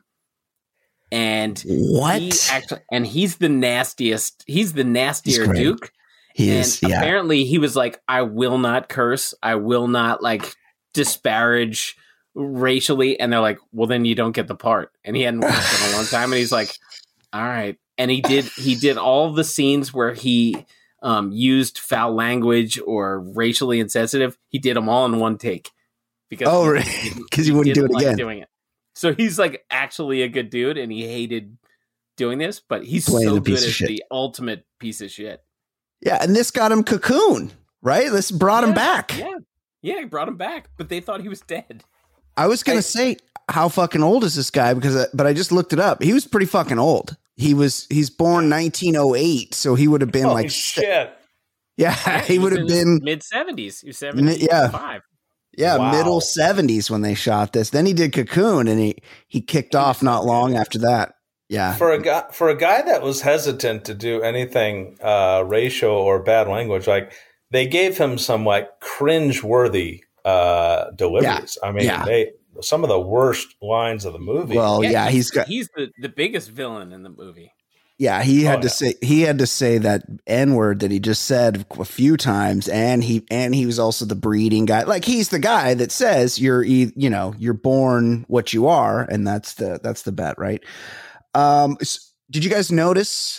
And What? He actually, and he's the nastiest. He's the nastier great. Duke. He and is. Yeah. apparently, he was like, "I will not curse. I will not like disparage racially." And they're like, "Well, then you don't get the part." And he hadn't watched it in a long time, and he's like, "All right." And he did. He did all the scenes where he um, used foul language or racially insensitive. He did them all in one take because Oh, he- right. 'Cause he wouldn't do didn't it like again. Doing it. So he's like actually a good dude, and he hated doing this, but he's Playing so a piece good of as shit. the ultimate piece of shit. Yeah, and this got him Cocoon, right? This brought him Yeah, back. Yeah, yeah, he brought him back, but they thought he was dead. I was gonna say, how fucking old is this guy? Because, I, but I just looked it up. He was pretty fucking old. He was. He's born nineteen oh eight, so he would have been Holy like, shit. yeah, he would have been, mid seventies. He was Mi- seventy yeah. five. yeah, Wow. middle seventies when they shot this. Then he did Cocoon, and he he kicked off not long after that. Yeah, For a guy, for a guy that was hesitant to do anything uh, racial or bad language, like they gave him some like cringe-worthy uh, deliveries. I mean, Yeah. they some of the worst lines of the movie. well, yeah, he's got. He's the, the biggest villain in the movie. Yeah, he had Oh, to yeah. say he had to say that N word that he just said a few times, and he and he was also the breeding guy. Like he's the guy that says you're e- you know you're born what you are, and that's the that's the bet, right? Um, s- did you guys notice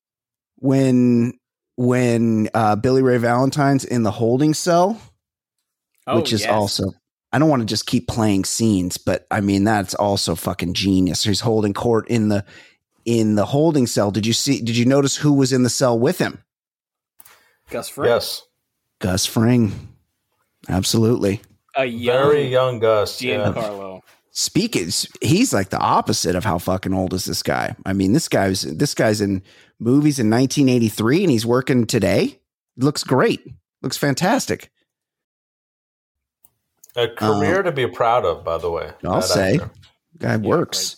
when when uh, Billy Ray Valentine's in the holding cell, Oh, which is yes. also. I don't want to just keep playing scenes, but I mean that's also fucking genius. He's holding court in the in the holding cell. Did you see? Did you notice who was in the cell with him? Gus Fring. yes, Gus Fring. Absolutely. A young very young Gus. Yeah. Giancarlo. Speaking, he's like the opposite of how fucking old is this guy. I mean, this guy's this guy's in movies in nineteen eighty-three, and he's working today. Looks great. Looks fantastic. A career to be proud of, by the way. I'll that say, actor. guy works.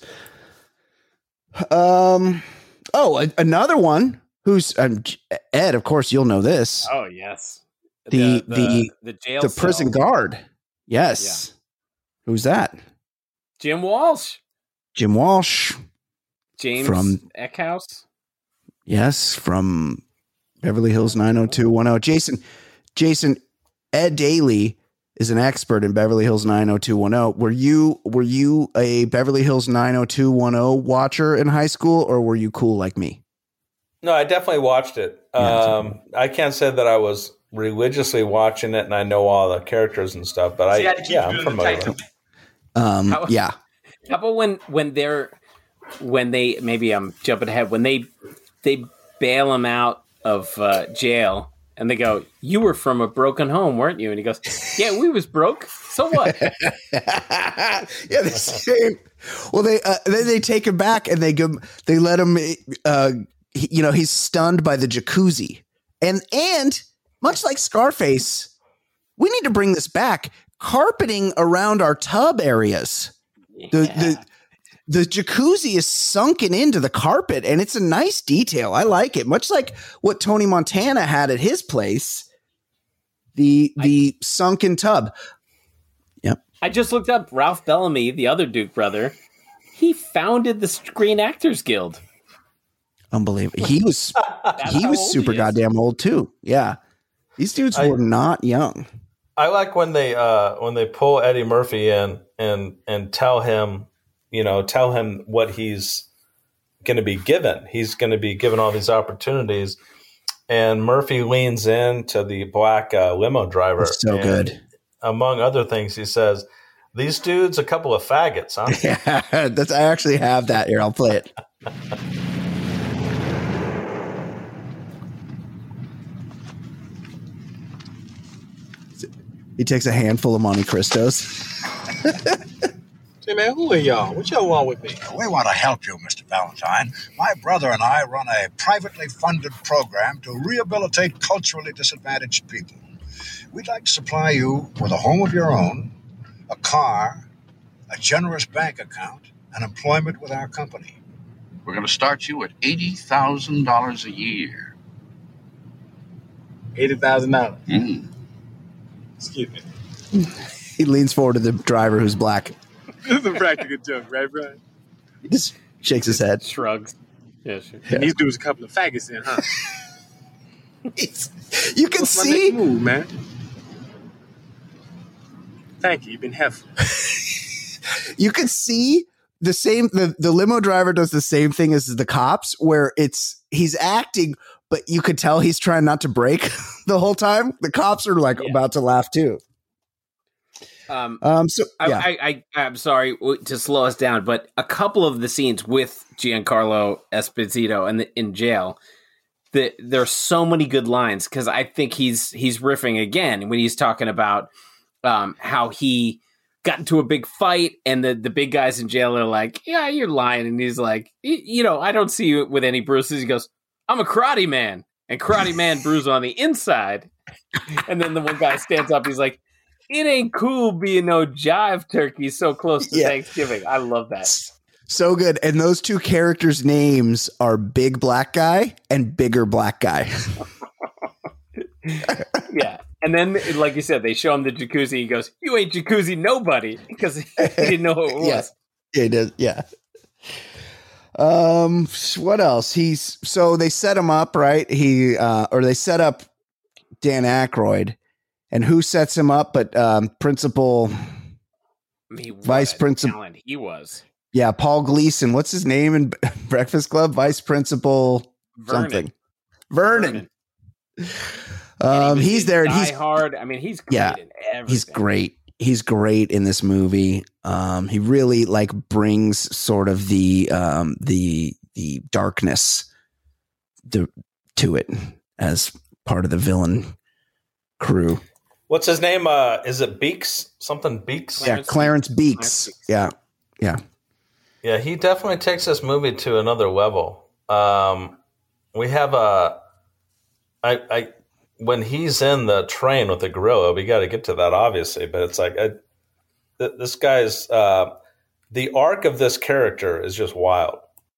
Um. Oh, a- another one who's um, Ed. Of course, you'll know this. Oh yes. The- the the- the jail the cell. prison guard. Yes. Who's that? Jim Walsh. Jim Walsh. James From- Eckhouse. Yes, from Beverly Hills nine oh two one oh. Jason, Jason, Ed Daly is an expert in Beverly Hills nine oh two one oh. Were you were you a Beverly Hills nine oh two one oh watcher in high school, or were you cool like me? No, I definitely watched it. Um, I can't say that I was religiously watching it and I know all the characters and stuff, but I, So you had to keep yeah, doing I'm the familiar. title. with it. Um, How- yeah, How about when when they're when they maybe I'm jumping ahead when they they bail him out of uh, jail and they go, "You were from a broken home, weren't you?" And he goes, "Yeah, we was broke. So what?" yeah. The same. Well, they uh, then they take him back and they give they let him. Uh, he- you know, he's stunned by the jacuzzi, and and much like Scarface, we need to bring this back. Carpeting around our tub areas. Yeah. The the the jacuzzi is sunken into the carpet, and it's a nice detail. I like it, much like what Tony Montana had at his place. The the I, sunken tub. Yep. I just looked up Ralph Bellamy, the other Duke brother. He founded the Screen Actors Guild. Unbelievable. He was he was super he goddamn old too. Yeah. These dudes I, were not young. I like when they uh, when they pull Eddie Murphy in and and tell him, you know, tell him what he's going to be given. He's going to be given all these opportunities, and Murphy leans in to the black uh, limo driver. That's so good. Among other things, he says, "These dudes, a couple of faggots, huh?" Yeah, that's. I actually have that here. I'll play it. He takes a handful of Monte Cristos. Say, man, who are y'all? What y'all want with me? We want to help you, Mister Valentine. My brother and I run a privately funded program to rehabilitate culturally disadvantaged people. We'd like to supply you with a home of your own, a car, a generous bank account, and employment with our company. We're going to start you at eighty thousand dollars a year. eighty thousand dollars? Mm. Excuse me. He leans forward to the driver who's black. This is a practical joke, right, Brian? He just shakes his head. Shrugs. Yeah, sure. Yeah. And these dudes a couple of faggots in, huh? You can What's see. My next move, man? Thank you. You've been helpful. You can see the same. The, the limo driver does the same thing as the cops, where it's he's acting, but you could tell he's trying not to break the whole time. The cops are like yeah. about to laugh too. Um, um so yeah. I, I, I, I'm sorry to slow us down, but a couple of the scenes with Giancarlo Esposito and in, in jail, the, there's so many good lines because I think he's he's riffing again when he's talking about um, how he got into a big fight and the, the big guys in jail are like, yeah, you're lying. And he's like, you know, I don't see you with any bruises. He goes, I'm a karate man, and karate man bruise on the inside. And then the one guy stands up. He's like, it ain't cool being no jive turkey so close to yeah. Thanksgiving. I love that. So good. And those two characters' names are Big Black Guy and Bigger Black Guy. Yeah. And then, like you said, they show him the jacuzzi. He goes, you ain't jacuzzi nobody, because he didn't know who it was. Yeah, yeah, he does. Yeah. Um, what else? He's so they set him up, right? He uh, or they set up Dan Aykroyd, and who sets him up? But um, principal, I mean, vice principal. He was. Yeah, Paul Gleason. What's his name in Breakfast Club? Vice principal Vernon. something. Vernon. Vernon. Um, he he's there. And he's hard. I mean, he's great yeah, in everything. He's great. He's great in this movie. Um, he really like brings sort of the um, the the darkness to, to it as part of the villain crew. What's his name? Uh, is it Beeks? Something Beeks? Clarence yeah, Clarence Beeks. Clarence Beeks. Yeah, yeah, yeah. He definitely takes this movie to another level. Um, we have a, I, I. When he's in the train with the gorilla, we got to get to that, obviously. But it's like I, th- this guy's uh, the arc of this character is just wild.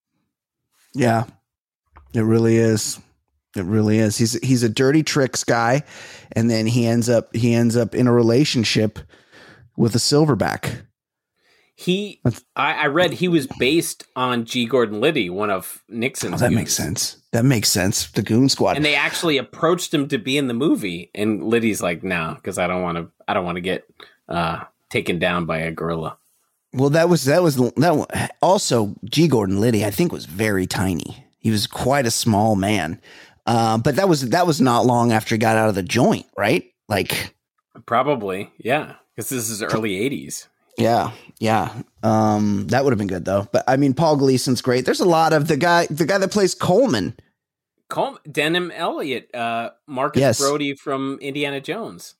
Yeah, it really is. It really is. He's he's a dirty tricks guy, and then he ends up he ends up in a relationship with a silverback. He, I, I read he was based on G. Gordon Liddy, one of Nixon's. Oh, that goons. makes sense. That makes sense. The Goon Squad, and they actually approached him to be in the movie, and Liddy's like, "No, because I don't want to. I don't want to get uh, taken down by a gorilla." Well, that was that was that. Also, G. Gordon Liddy, I think, was very tiny. He was quite a small man, uh, but that was that was not long after he got out of the joint, right? Like, probably, yeah, because this is early eighties. Yeah, yeah. Um, that would have been good though. But I mean, Paul Gleason's great. There's a lot of the guy, the guy that plays Coleman. Coleman, Denham Elliott, uh, Marcus yes. Brody from Indiana Jones.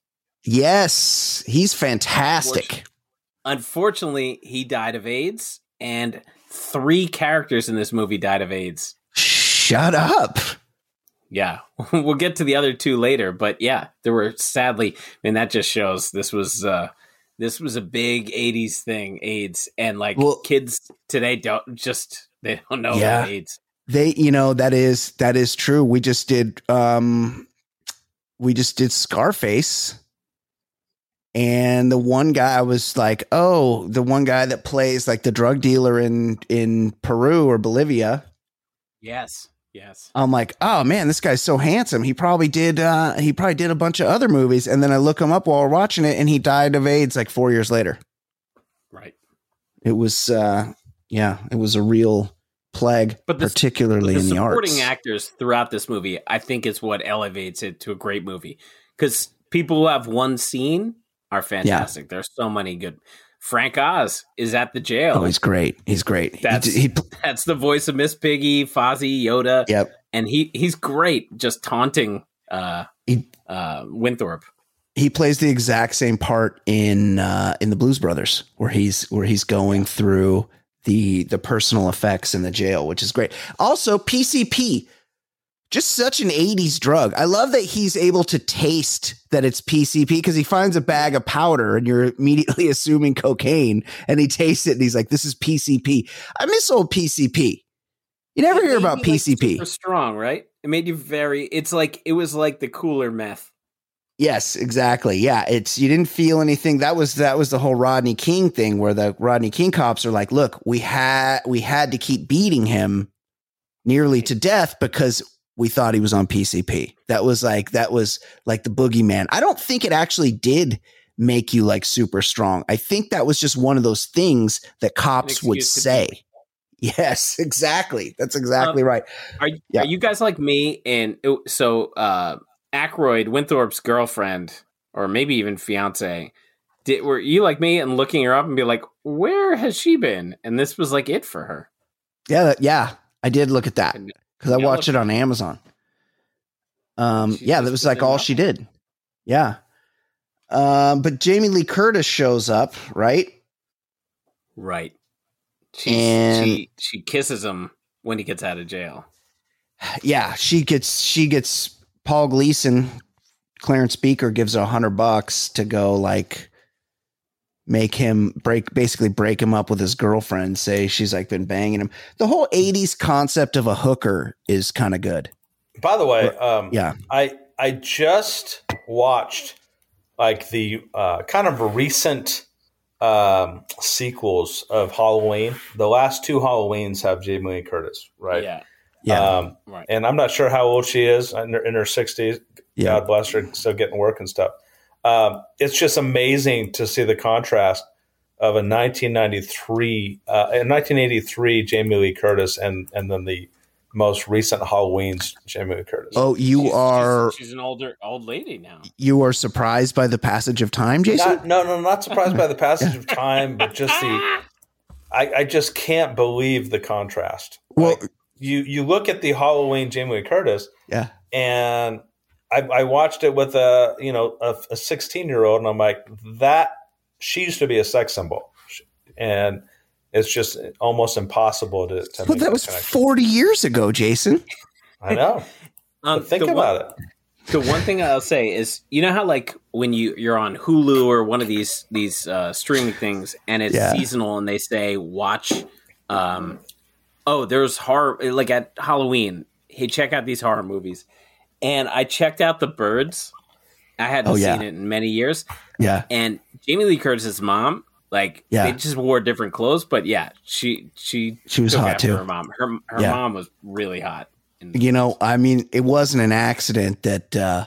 Yes, he's fantastic. Unfortunately, he died of AIDS, and three characters in this movie died of AIDS. Shut up. Yeah, we'll get to the other two later, but yeah, there were sadly, I mean, that just shows this was uh, this was a big eighties thing, AIDS, and like well, kids today don't just they don't know yeah, about AIDS. They, you know, that is that is true. We just did, um, we just did Scarface, and the one guy was like, oh, the one guy that plays like the drug dealer in in Peru or Bolivia. Yes. Yes. I'm like, oh man, this guy's so handsome. He probably did. Uh, he probably did a bunch of other movies. And then I look him up while we're watching it, and he died of AIDS like four years later. Right. It was, uh, yeah, it was a real plague, but the, particularly the in the arts. Supporting actors throughout this movie, I think, is what elevates it to a great movie. Because people who have one scene are fantastic. Yeah. There's so many good. Frank Oz is at the jail. Oh, he's great. He's great. That's he, he, that's the voice of Miss Piggy, Fozzie, Yoda. Yep. And he he's great, just taunting uh, he, uh, Winthrop. He plays the exact same part in uh, in the Blues Brothers, where he's where he's going through the the personal effects in the jail, which is great. Also, P C P. Just such an eighties drug. I love that he's able to taste that it's P C P because he finds a bag of powder and you're immediately assuming cocaine, and he tastes it and he's like, this is P C P. I miss old P C P. You never it hear about P C P. Like super strong, right? It made you very, it's like, it was like the cooler meth. Yes, exactly. Yeah. It's, you didn't feel anything. That was, that was the whole Rodney King thing where the Rodney King cops are like, look, we had, we had to keep beating him nearly to death because we thought he was on P C P. That was like, that was like the boogeyman. I don't think it actually did make you like super strong. I think that was just one of those things that cops would say. Yes, exactly. That's exactly um, right. Are, yeah. are you guys like me? And it, so uh, Aykroyd, Winthrop's girlfriend, or maybe even fiance, did, were you like me and looking her up and be like, where has she been? And this was like it for her. Yeah, yeah. I did look at that. Because I watched it on Amazon. Um, yeah, that was like all she did. Yeah. Um, but Jamie Lee Curtis shows up, right? Right. She's, and she she kisses him when he gets out of jail. Yeah, she gets she gets Paul Gleason, Clarence Beaker gives her a hundred bucks to go like make him break, basically break him up with his girlfriend, say she's like been banging him. The whole eighties concept of a hooker is kind of good. By the way, um, yeah, I, I just watched like the uh, kind of recent um, sequels of Halloween. The last two Halloweens have Jamie Lee Curtis, right? Yeah. Yeah. Um, right. And I'm not sure how old she is in her, in her sixties. Yeah. God bless her, still getting work and stuff. Um, it's just amazing to see the contrast of a nineteen ninety-three, uh, in nineteen eighty-three Jamie Lee Curtis, and and then the most recent Halloween's Jamie Lee Curtis. Oh, you she's, are she's, she's an older old lady now. You are surprised by the passage of time, Jason? Not, no, no, not surprised by the passage of time, but just the. I, I just can't believe the contrast. Well, like, you you look at the Halloween Jamie Lee Curtis, yeah, and. I, I watched it with a you know a sixteen year old, and I'm like, that she used to be a sex symbol, and it's just almost impossible to. to but that was connection. forty years ago, Jason. I know. um, think about one, it. The one thing I'll say is, you know how like when you you're on Hulu or one of these these uh, streaming things, and it's yeah. seasonal, and they say watch. Um, oh, there's horror like at Halloween. Hey, check out these horror movies. And I checked out The Birds. I hadn't oh, yeah. seen it in many years. Yeah. And Jamie Lee Curtis's mom, like, yeah. they just wore different clothes, but yeah, she she she was hot too. Her mom, her her yeah. mom was really hot. You know, I mean, it wasn't an accident that uh,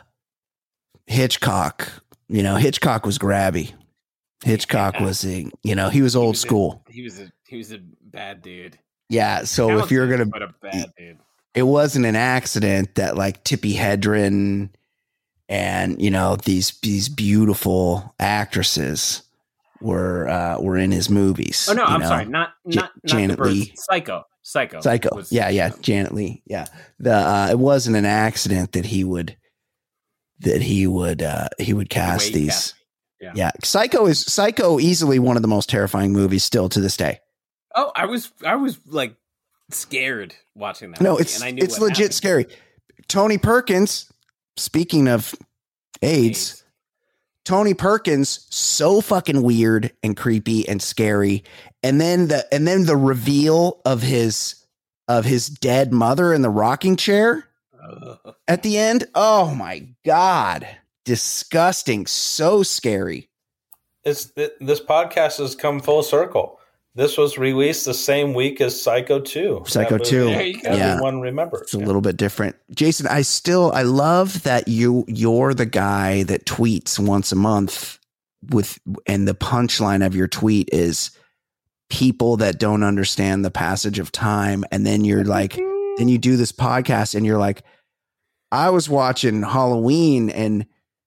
Hitchcock. You know, Hitchcock was grabby. Hitchcock yeah. was, a, you know, he was old he was school. A, he was a he was a bad dude. Yeah. So Talented, if you're gonna, but a bad dude. It wasn't an accident that like Tippi Hedren and, you know, these these beautiful actresses were uh, were in his movies. Oh no, I'm know? sorry, not not, J- not Janet the Birds. Leigh. Psycho, Psycho, Psycho. was, yeah, yeah, Janet Leigh. Yeah, the uh, it wasn't an accident that he would that he would uh, he would cast these. Cast. Yeah. yeah, Psycho is Psycho easily one of the most terrifying movies still to this day. Oh, I was I was like. scared watching that no movie, it's and I knew it's legit happened. scary. Tony Perkins, speaking of AIDS, AIDS, Tony Perkins, so fucking weird and creepy and scary. And then the and then the reveal of his of his dead mother in the rocking chair uh. at the end. Oh my God. Disgusting. So scary. It's this podcast has come full circle. This was released the same week as Psycho two. Psycho two. Yeah. Everyone remembers. It's a little bit different. Jason, I still, I love that you, you're the guy that tweets once a month with, and the punchline of your tweet is people that don't understand the passage of time. And then you're like, then you do this podcast and you're like, I was watching Halloween and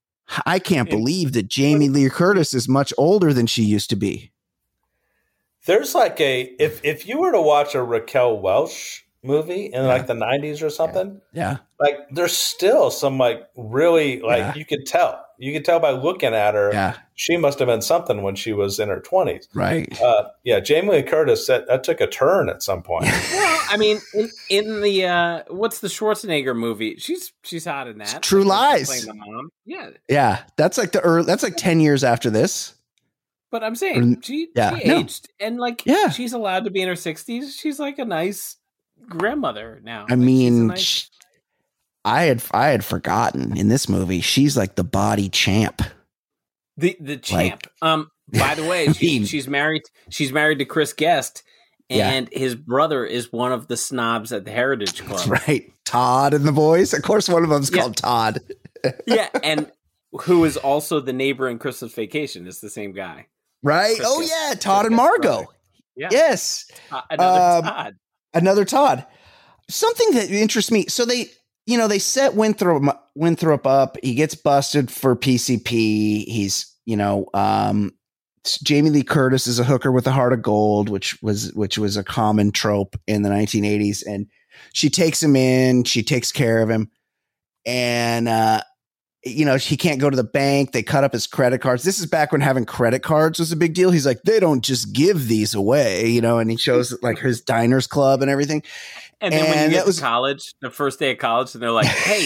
I can't believe that Jamie Lee Curtis is much older than she used to be. There's like a if if you were to watch a Raquel Welch movie in yeah. like the nineties or something, yeah, like there's still some like really like yeah. you could tell you could tell by looking at her, yeah, she must have been something when she was in her twenties, right? Uh, yeah, Jamie Lee Curtis that, that took a turn at some point. Well, I mean, in, in the uh, what's the Schwarzenegger movie? She's she's hot in that. It's True like, Lies. Playing the mom. Yeah, yeah, that's like the early, that's like ten years after this. But I'm saying she, yeah, she aged no. and like yeah. she's allowed to be in her sixties. She's like a nice grandmother now. I like, mean, nice... she, I had I had forgotten in this movie she's like the body champ. The the champ. Like, um. By the way, she, mean, she's married. She's married to Chris Guest, and yeah. his brother is one of the snobs at the Heritage Club. That's right, Todd and the boys. Of course, one of them's yeah. called Todd. Yeah, and who is also the neighbor in Christmas Vacation? It's the same guy. Right? Chris oh, Guest, yeah. Todd Chris and Margot. Yeah. Yes. Uh, another um, Todd. Another Todd. Something that interests me. So they, you know, they set Winthrop, Winthrop up. He gets busted for P C P. He's, you know, um, Jamie Lee Curtis is a hooker with a heart of gold, which was, which was a common trope in the nineteen eighties. And she takes him in, she takes care of him. And, uh, you know, he can't go to the bank. They cut up his credit cards. This is back when having credit cards was a big deal. He's like, they don't just give these away, you know, and he shows like his diners club and everything. And then and when you get was, to college, the first day of college, and they're like, hey,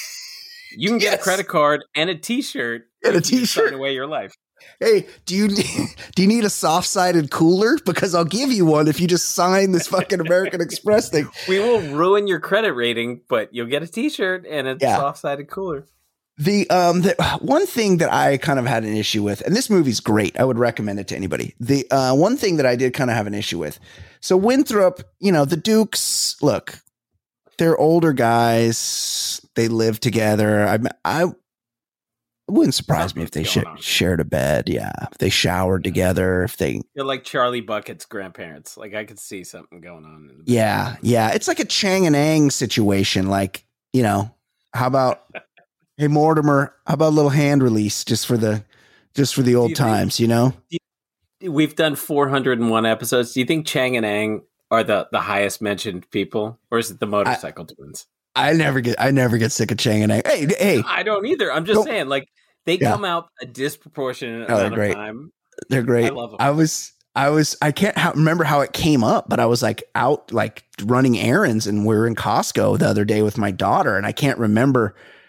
you can get yes. a credit card and a t-shirt and a t-shirt away your life. Hey, do you do you need a soft-sided cooler? Because I'll give you one if you just sign this fucking American Express thing. We will ruin your credit rating, but you'll get a t-shirt and a yeah. soft-sided cooler. The um the one thing that I kind of had an issue with, and this movie's great, I would recommend it to anybody. The uh, one thing that I did kind of have an issue with. So Winthrop, you know, the Dukes, look, they're older guys. They live together. I I it wouldn't surprise Something's me if they sh- shared a bed. Yeah, if they showered together. If they they're like Charlie Bucket's grandparents. Like I could see something going on. In the yeah, yeah, it's like a Chang and Ang situation. Like, you know, how about. Hey Mortimer, how about a little hand release just for the just for the old you times, think, you know? You, we've done four hundred one episodes. Do you think Chang and Ang are the, the highest mentioned people, or is it the Motorcycle I, Twins? I never get I never get sick of Chang and Ang. Hey, hey, I don't either. I'm just saying, like they yeah. come out a disproportionate oh, amount great. of time. They're great. I love them. I was I was I can't ha- remember how it came up, but I was like out like running errands, and we were in Costco the other day with my daughter, and I can't remember.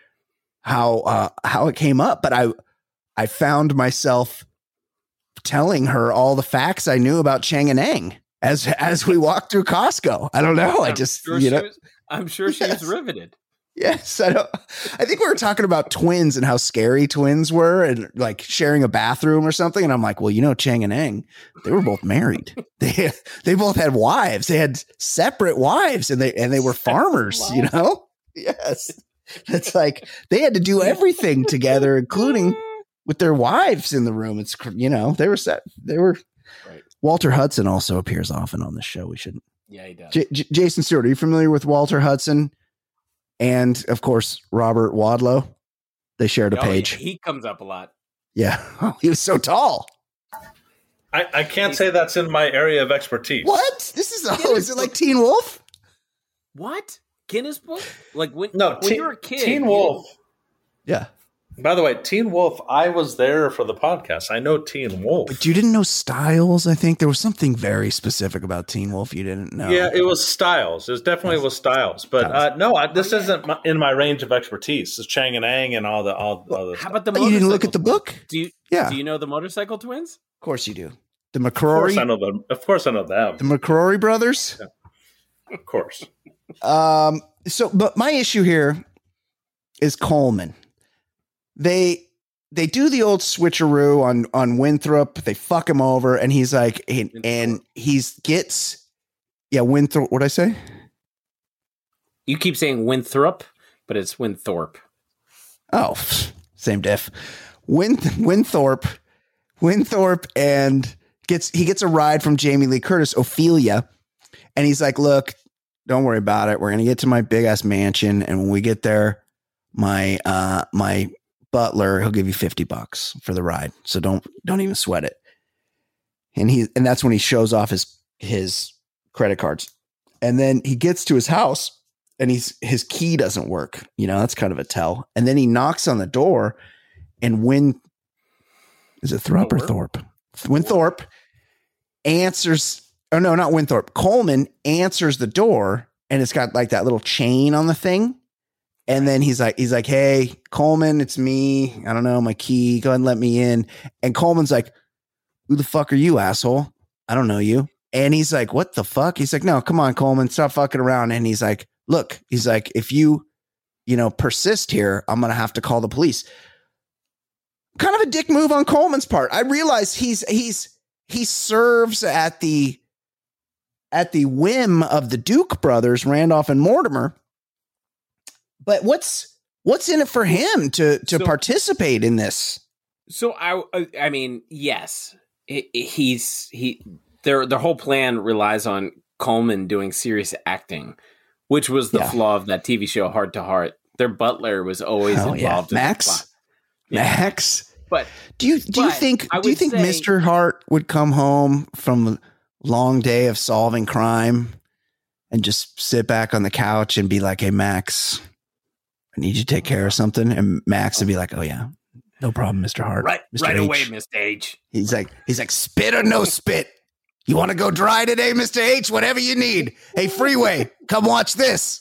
How uh, how it came up, but I I found myself telling her all the facts I knew about Chang and Ang as as we walked through Costco. I don't know. I just sure you know. Was, I'm sure she yes. was riveted. Yes, I don't. I think we were talking about twins and how scary twins were, and like sharing a bathroom or something. And I'm like, well, you know, Chang and Ang, they were both married. they they both had wives. They had separate wives, and they and they were farmers. You know, yes. It's like they had to do everything together, including with their wives in the room. It's, you know, they were set. They were. Right. Walter Hudson also appears often on the show. We shouldn't. Yeah, he does. J- J- Jason Stewart, are you familiar with Walter Hudson? And of course, Robert Wadlow. They shared a oh, page. He, he comes up a lot. Yeah. Oh, he was so tall. I, I can't He's, say that's in my area of expertise. What? This is, oh, is it like Teen Wolf? What? Guinness Book? Like when, no, when teen, you were a kid. Teen Wolf. Yeah. By the way, Teen Wolf, I was there for the podcast. I know Teen Wolf. But you didn't know Styles, I think. There was something very specific about Teen Wolf you didn't know. Yeah, it was Styles. It was definitely was Styles. But uh, no, I, this isn't my, in my range of expertise. It's Chang and Ang and all the all, all the How about the But you didn't look at the motorcycle book? twins? Do you, Yeah. do you know the Motorcycle Twins? Of course you do. The Of course I McCrory, know them. Of course I know them. the McCrory brothers. Of course. Um, so, but my issue here is Coleman. They they do the old switcheroo on on Winthrop. They fuck him over, and he's like, and, and he's gets yeah Winthrop. What'd I say? You keep saying Winthrop, but it's Winthorpe. Oh, same diff. Win Winthorpe, Winthorpe, and gets he gets a ride from Jamie Lee Curtis, Ophelia, and he's like, "Look, don't worry about it. We're gonna get to my big ass mansion, and when we get there, my uh my butler he'll give you fifty bucks for the ride. So don't don't even sweat it." And he and that's when he shows off his his credit cards, and then he gets to his house. And he's his key doesn't work. You know, that's kind of a tell. And then he knocks on the door, and Win is it Thrupp or Thorpe? Winthorpe answers. Oh no, not Winthorpe. Coleman answers the door, and it's got like that little chain on the thing. And then he's like, he's like, "Hey, Coleman, it's me. I don't know my key. Go ahead and let me in." And Coleman's like, "Who the fuck are you, asshole? I don't know you." And he's like, "What the fuck?" He's like, "No, come on, Coleman, stop fucking around." And he's like, "Look," he's like, "if you, you know, persist here, I'm going to have to call the police." Kind of a dick move on Coleman's part. I realize he's, he's, he serves at the, at the whim of the Duke brothers, Randolph and Mortimer. But what's, what's in it for him to, to So- participate in this? So I, I mean, yes, he- he's he. Their their whole plan relies on Coleman doing serious acting, which was the Yeah. flaw of that T V show, Heart to Heart. Their butler was always Oh, yeah. involved in the Max? plot. Max. But Do you, do you But think, I do you would think say- Mister Hart would come home from a long day of solving crime and just sit back on the couch and be like, "Hey, Max, I need you to take care of something." And Max would be like, "Oh yeah, no problem, Mister Hart." right, Mister right H." away, Mister H. He's like, he's like, "Spit or no spit? You want to go dry today, Mister H? Whatever you need. Hey, Freeway, come watch this."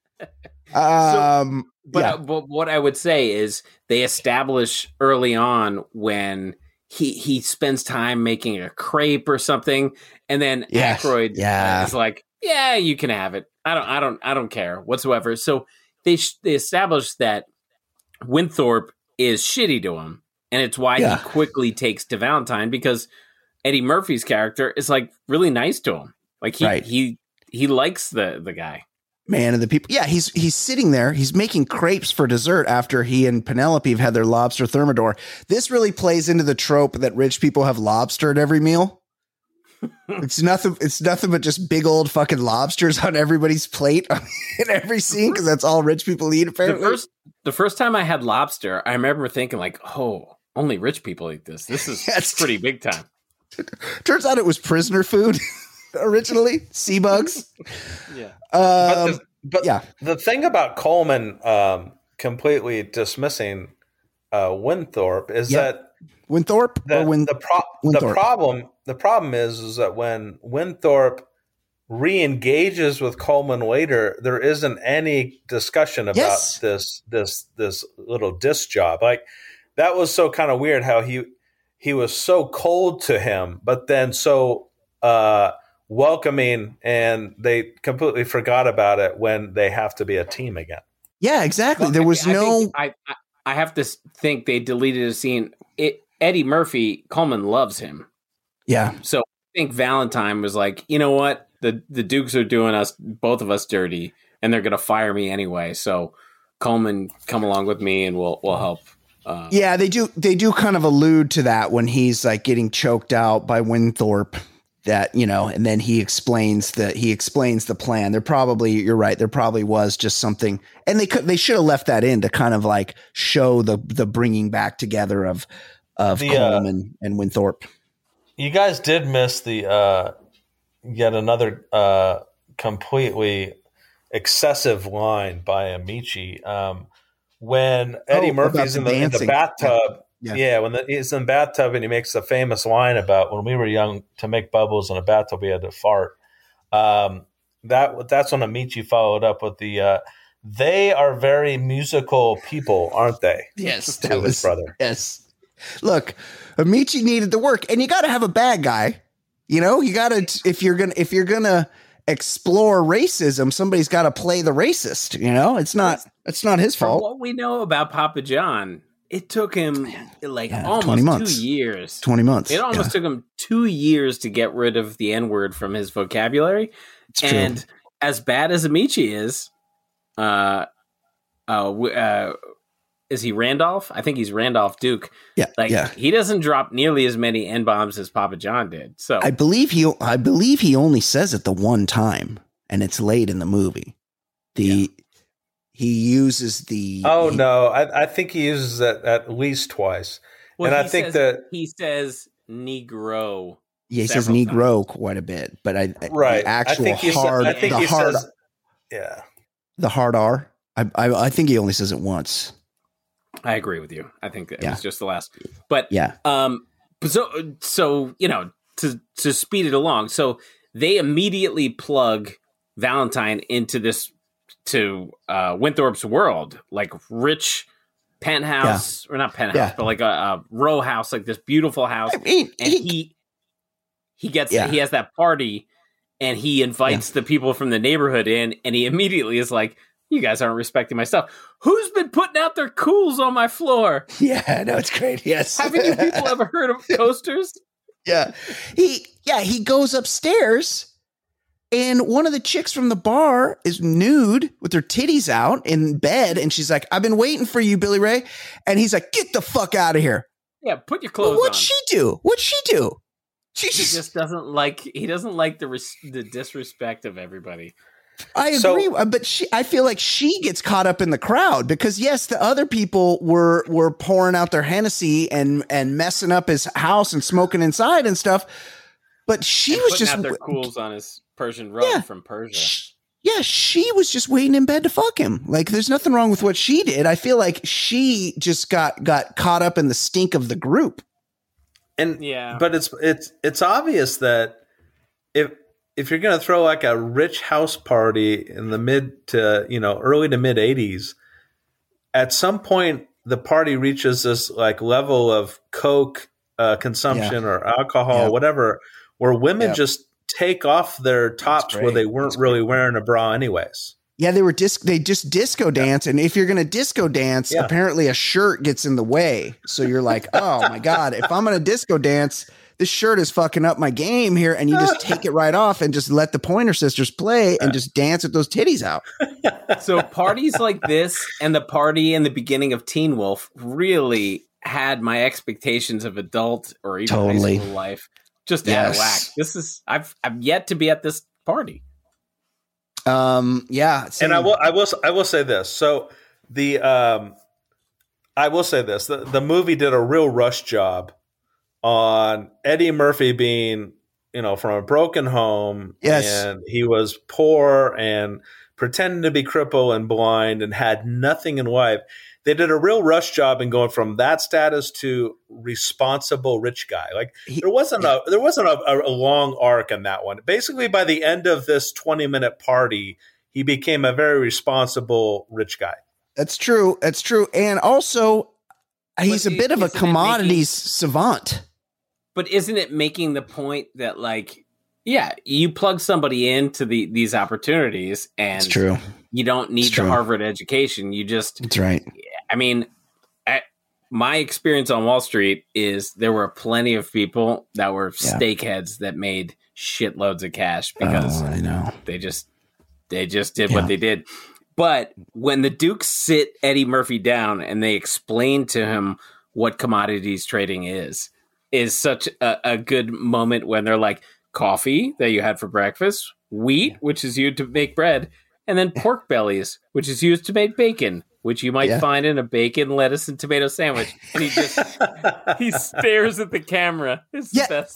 Um, But, yeah. uh, but what I would say is they establish early on when he he spends time making a crepe or something, and then Yeah, Aykroyd yeah. is like, "Yeah, you can have it. I don't, I don't, I don't care whatsoever." So they sh- they establish that Winthorpe is shitty to him, and it's why Yeah. he quickly takes to Valentine, because Eddie Murphy's character is like really nice to him. Like he Right. he he likes the the guy. Man of the people. Yeah, he's he's sitting there. He's making crepes for dessert after he and Penelope have had their lobster thermidor. This really plays into the trope that rich people have lobster at every meal. It's nothing. It's nothing but just big old fucking lobsters on everybody's plate in every scene, because that's all rich people eat. The Apparently, first the first time I had lobster, I remember thinking like, "Oh, only rich people eat this. This is Yes. pretty big time." turns out it was prisoner food originally. Sea bugs. Yeah. But, Um, the, but yeah. the thing about Coleman um, completely dismissing uh, Winthorpe is Yeah. that Winthorpe the, or Win the, pro- the Winthorpe? problem the problem is is that when Winthorpe re-engages with Coleman later, there isn't any discussion about Yes. this this this little disc job. Like that was so kind of weird how he he was so cold to him, but then so uh, welcoming, and they completely forgot about it when they have to be a team again. Yeah, exactly. Well, there I was thi- I no. think- I, I I have to s- think they deleted a scene. It Eddie Murphy Coleman loves him, Yeah. so I think Valentine was like, you know what, the the Dukes are doing us both of us dirty, and they're gonna fire me anyway. So Coleman, come along with me, and we'll we'll help. Uh, Yeah, they do. They do kind of allude to that when he's like getting choked out by Winthorpe. That, you know, and then he explains that he explains the plan. There probably, you're right. There probably was just something, and they could they should have left that in to kind of like show the the bringing back together of of The, uh, Coleman and Winthorpe. You guys did miss the uh, yet another uh, completely excessive line by Amici. Um, when Eddie Oh, Murphy's in about the, the in the dancing. bathtub. Yeah. Yeah, when the, he's in the bathtub and he makes the famous line about when we were young, to make bubbles in a bathtub, we had to fart. Um, that that's when Amici followed up with the. Uh, they are very musical people, aren't they? Yes, to that his was brother. Yes. Look, Amici needed the work, and you got to have a bad guy. You know, you got to if you're gonna if you're gonna explore racism, somebody's got to play the racist. You know, it's not it's not his From fault. what we know about Papa John, it took him like Yeah, almost twenty months. two years. twenty months. It almost took him two years to get rid of the N word from his vocabulary. It's true. And as bad as Amici is, uh, uh, w- uh, is he Randolph? I think he's Randolph Duke. Yeah, like yeah. he doesn't drop nearly as many N bombs as Papa John did. So I believe he I believe he only says it the one time, and it's late in the movie. The he uses the Oh he- no, I, I think he uses that at least twice, well, and I he think says, that he says Negro. yeah, he says several Negro quite a bit, but I right. the actual I think he sa- hard I think the he hard says, yeah. the hard R. I, I I think he only says it once. I agree with you. I think that it Yeah. was just the last. But Yeah. um, but so so you know to to speed it along. So they immediately plug Valentine into this to uh, Winthorpe's world, like rich penthouse or not penthouse, Yeah. but like a, a row house, like this beautiful house. I mean, and he- he he gets Yeah. he has that party, and he invites the people from the neighborhood in, and he immediately is like, "You guys aren't respecting my stuff. Who's been putting out their cools on my floor? Yeah, no, it's great. Yes. Haven't you people ever heard of coasters?" Yeah. He yeah, he goes upstairs and one of the chicks from the bar is nude with her titties out in bed, and she's like, "I've been waiting for you, Billy Ray." And he's like, "Get the fuck out of here." Yeah, put your Well, clothes what'd on. she do? What'd she do? She He just, just doesn't like. He doesn't like the res- the disrespect of everybody. I So- agree, uh, but she I feel like she gets caught up in the crowd because yes, the other people were were pouring out their Hennessy and and messing up his house and smoking inside and stuff. But she And was putting just out their cools on his Persian rug Yeah. from Persia. Yeah, she was just waiting in bed to fuck him. Like, there's nothing wrong with what she did. I feel like she just got got caught up in the stink of the group. And Yeah. but it's it's it's obvious that if if you're going to throw like a rich house party in the mid to you know early to mid eighties, at some point the party reaches this like level of coke uh, consumption or alcohol, Yeah. whatever, where women Yeah. just take off their tops where great. they weren't really wearing a bra anyways. Yeah, they were disc. They just disco dance, and if you're gonna disco dance, Yeah. apparently a shirt gets in the way. So you're like, oh my god, if I'm gonna disco dance, this shirt is fucking up my game here. And you just take it right off and just let the Pointer Sisters play and just dance with those titties out. So parties like this and the party in the beginning of Teen Wolf really had my expectations of adult or even Totally. high school life just out Yes. of whack. This is I've I've yet to be at this party. Um, yeah, And I will, I will, I will say this. So the, um, I will say this: the, the movie did a real rush job on Eddie Murphy being, you know, from a broken home, Yes. and he was poor and pretending to be crippled and blind and had nothing in life. They did a real rush job in going from that status to responsible rich guy. Like He- there wasn't a there wasn't a, a long arc in that one. Basically, by the end of this twenty minute party, he became a very responsible rich guy. That's true. That's true. And also, he's a But bit of a isn't it commodities savant. But isn't it making the point that like yeah, you plug somebody into the these opportunities and It's true. you don't need It's the true. Harvard education. You just That's right. I mean, I, my experience on Wall Street is there were plenty of people that were Yeah. steakheads that made shitloads of cash because Oh, I know. they just they just did Yeah. what they did. But when the Dukes sit Eddie Murphy down and they explain to him what commodities trading is, is such a, a good moment when they're like coffee that you had for breakfast, wheat, which is used to make bread, and then pork bellies, which is used to make bacon, which you might Yeah. find in a bacon, lettuce, and tomato sandwich. And he just he stares at the camera. It's Yeah. the best.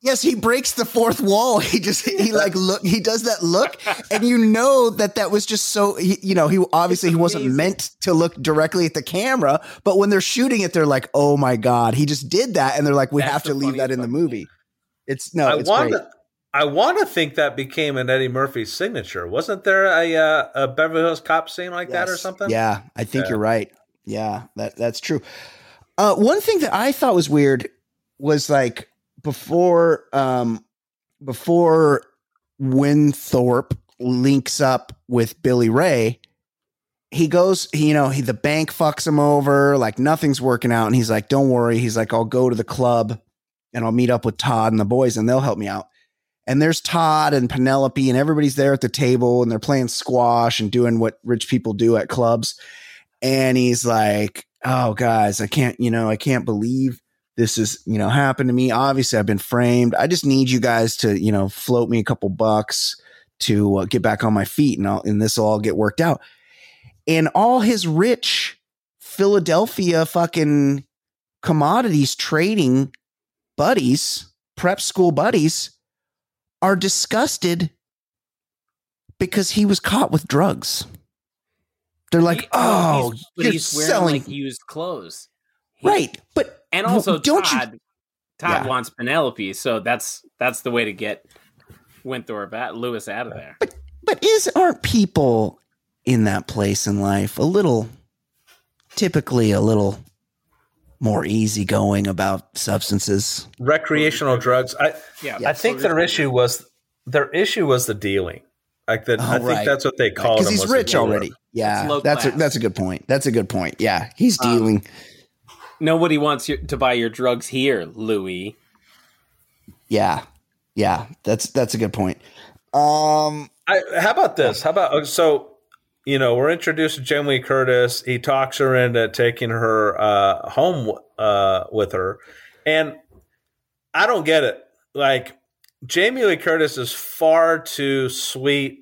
Yes, he breaks the fourth wall. He just he like look. He does that look, and you know that that was just so. He, you know, he obviously he wasn't meant to look directly at the camera, but when they're shooting it, they're like, "Oh my god, he just did that," and they're like, "We That's have to the leave that in the movie." It's no, I it's want great. to. I want to think that became an Eddie Murphy signature. Wasn't there a uh, a Beverly Hills Cop scene like Yes. that or something? Yeah, I think Yeah. you're right. Yeah, that that's true. Uh, one thing that I thought was weird was like before um, before Winthorpe links up with Billy Ray, he goes, he, you know, he the bank fucks him over, like nothing's working out, and he's like, "Don't worry." He's like, "I'll go to the club and I'll meet up with Todd and the boys, and they'll help me out." And there's Todd and Penelope, and everybody's there at the table, and they're playing squash and doing what rich people do at clubs. And he's like, "Oh, guys, I can't, you know, I can't believe this is, you know, happened to me. Obviously, I've been framed. I just need you guys to, you know, float me a couple bucks to uh, get back on my feet, and I'll, and this will all get worked out." And all his rich Philadelphia fucking commodities trading buddies, prep school buddies, are disgusted because he was caught with drugs. They're like, He- "Oh, he's, but you're he's wearing selling like used clothes." right." But And also, don't you- Todd, Todd Yeah. wants Penelope, so that's that's the way to get Winthorpe at Lewis out of there. But is aren't people in that place in life a little, typically a little more easygoing about substances? Recreational drugs. I Yeah, I think their issue was their issue was the dealing. Like that, Oh, I think right. that's what they called him. Because he's was the rich dealer. already. Yeah, It's low that's a, class. that's a good point. That's a good point. Yeah, he's dealing. Nobody wants you to buy your drugs here, Louis. Yeah, yeah, that's that's a good point. Um, I, how about this? How about so? You know, we're introduced to Jamie Lee Curtis. He talks her into taking her uh, home uh, with her, and I don't get it. Like Jamie Lee Curtis is far too sweet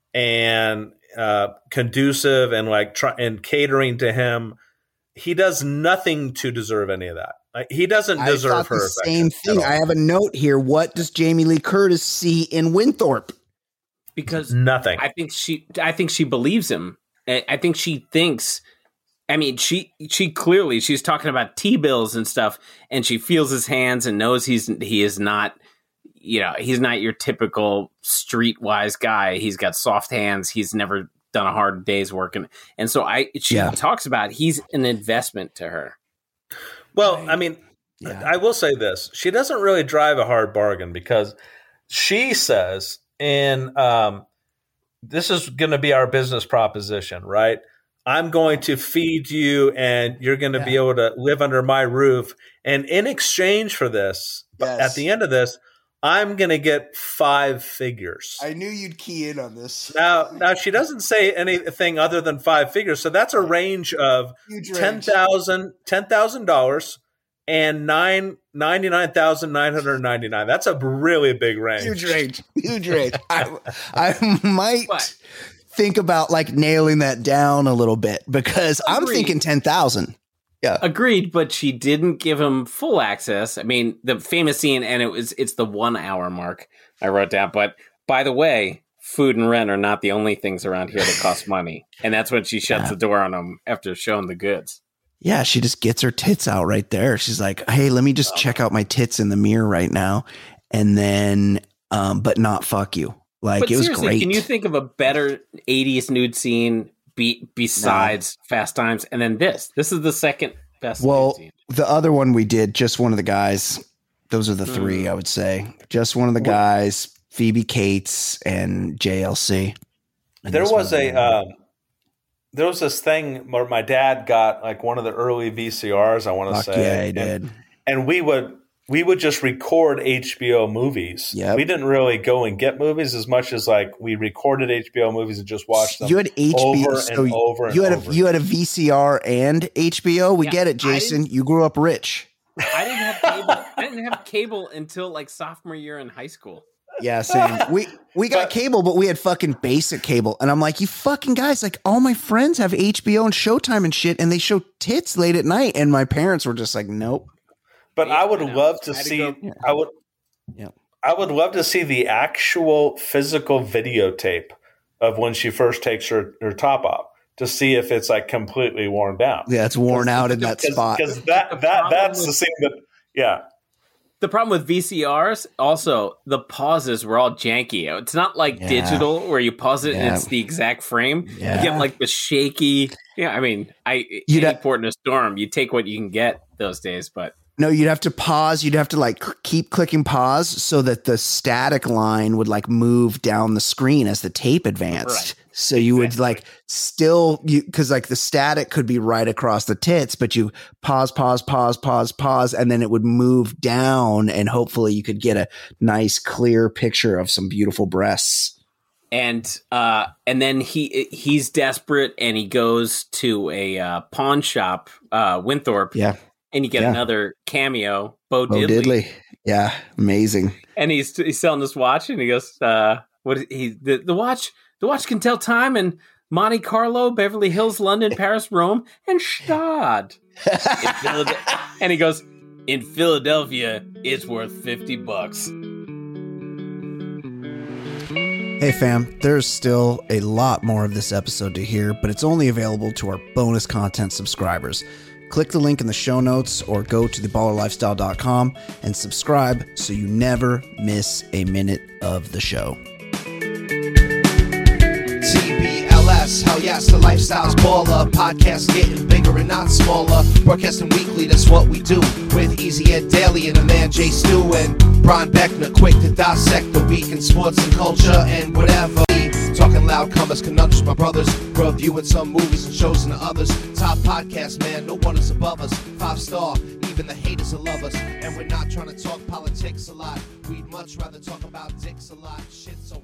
and uh, conducive, and like try, and catering to him. He does nothing to deserve any of that. Like, he doesn't I deserve thought her. the affection same thing. at all. I have a note here. What does Jamie Lee Curtis see in Winthorpe? Because Nothing. I think she I think she believes him. I I think she thinks I mean she she clearly she's talking about T-bills and stuff, and she feels his hands and knows he's he is not, you know, he's not your typical streetwise guy. He's got soft hands. He's never done a hard day's work, and and so I she Yeah. talks about he's an investment to her. Well, I mean, Yeah. I will say this. She doesn't really drive a hard bargain because she says, and um, this is going to be our business proposition, right? I'm going to feed you and you're going to be able to live under my roof. And in exchange for this, Yes. at the end of this, I'm going to get five figures. I knew you'd key in on this. Now, now she doesn't say anything other than five figures. So that's a range of Huge ten range. thousand ten thousand dollars and nine ninety nine thousand nine hundred ninety nine. That's a really big range. Huge range. Huge range. I, I might What? think about like nailing that down a little bit because I'm Agreed. thinking ten thousand. Yeah. Agreed, but she didn't give him full access. I mean, the famous scene, and it was it's the one hour mark I wrote down. But by the way, food and rent are not the only things around here that cost money, and that's when she shuts Yeah. the door on him after showing the goods. Yeah, she just gets her tits out right there. She's like, "Hey, let me just check out my tits in the mirror right now, and then, um, but not fuck you." Like But it was seriously, great. can you think of a better eighties nude scene be- besides Fast Times? And then this. This is the second best well, nude scene. the other one we did, just one of the guys. Those are the three, I would say. Just one of the guys, Phoebe Cates and J L C. And There this was one- a um, there was this thing where my dad got like one of the early V C Rs. I want to Fuck say, yeah, he and, did. and we would we would just record H B O movies. Yep. We didn't really go and get movies as much as like we recorded H B O movies and just watched them. You had H B O, over so and over and you had over. a you had a V C R and H B O. We Yeah, get it, I Jason. You grew up rich. I didn't have cable. I didn't have cable until like sophomore year in high school. Yeah, same. We we got cable, but we had fucking basic cable. And I'm like, you fucking guys, like all my friends have H B O and Showtime and shit, and they show tits late at night. And my parents were just like, nope. But Yeah, I would I know. love to I had to see. go- I would. Yeah. I would love to see the actual physical videotape of when she first takes her, her top off to see if it's like completely worn down. Yeah, it's worn out in that spot. Because that, that that's the scene that, yeah. The problem with V C Rs, also, the pauses were all janky. It's not like Yeah. digital where you pause it Yeah. and it's the exact frame. Yeah. You get like the shaky. Yeah, I mean, I You'd any ha- port in a storm, you take what you can get those days. But No, you'd have to pause. You'd have to like c- keep clicking pause so that the static line would like move down the screen as the tape advanced. Right. So you would like still you because like the static could be right across the tits, but you pause, pause, pause, pause, pause, and then it would move down, and hopefully you could get a nice clear picture of some beautiful breasts. and uh, and then he he's desperate and he goes to a uh, pawn shop, uh, Winthorpe. Yeah. And you get Yeah. another cameo, Bo, Bo Diddley. Diddley. Yeah, amazing. And he's he's selling this watch, and he goes, uh, "What is- he the, the watch? The watch can tell time in Monte Carlo, Beverly Hills, London, Paris, Rome, and Stad." In Philadelphia- and he goes, "In Philadelphia, it's worth fifty bucks." Hey fam, there's still a lot more of this episode to hear, but it's only available to our bonus content subscribers. Click the link in the show notes or go to the baller lifestyle dot com and subscribe so you never miss a minute of the show. T B L S, hell yes, the lifestyle's baller. Podcast getting bigger and not smaller. Broadcasting weekly, that's what we do. With Easy Ed Daily and the man Jay Stu and Brian Beckner, quick to dissect the week in sports and culture and whatever. Talking loud, comers, conundrums, my brothers. Reviewing some movies and shows and the others. Top podcast, man, no one is above us. Five star, even the haters will love us. And we're not trying to talk politics a lot. We'd much rather talk about dicks a lot. Shit so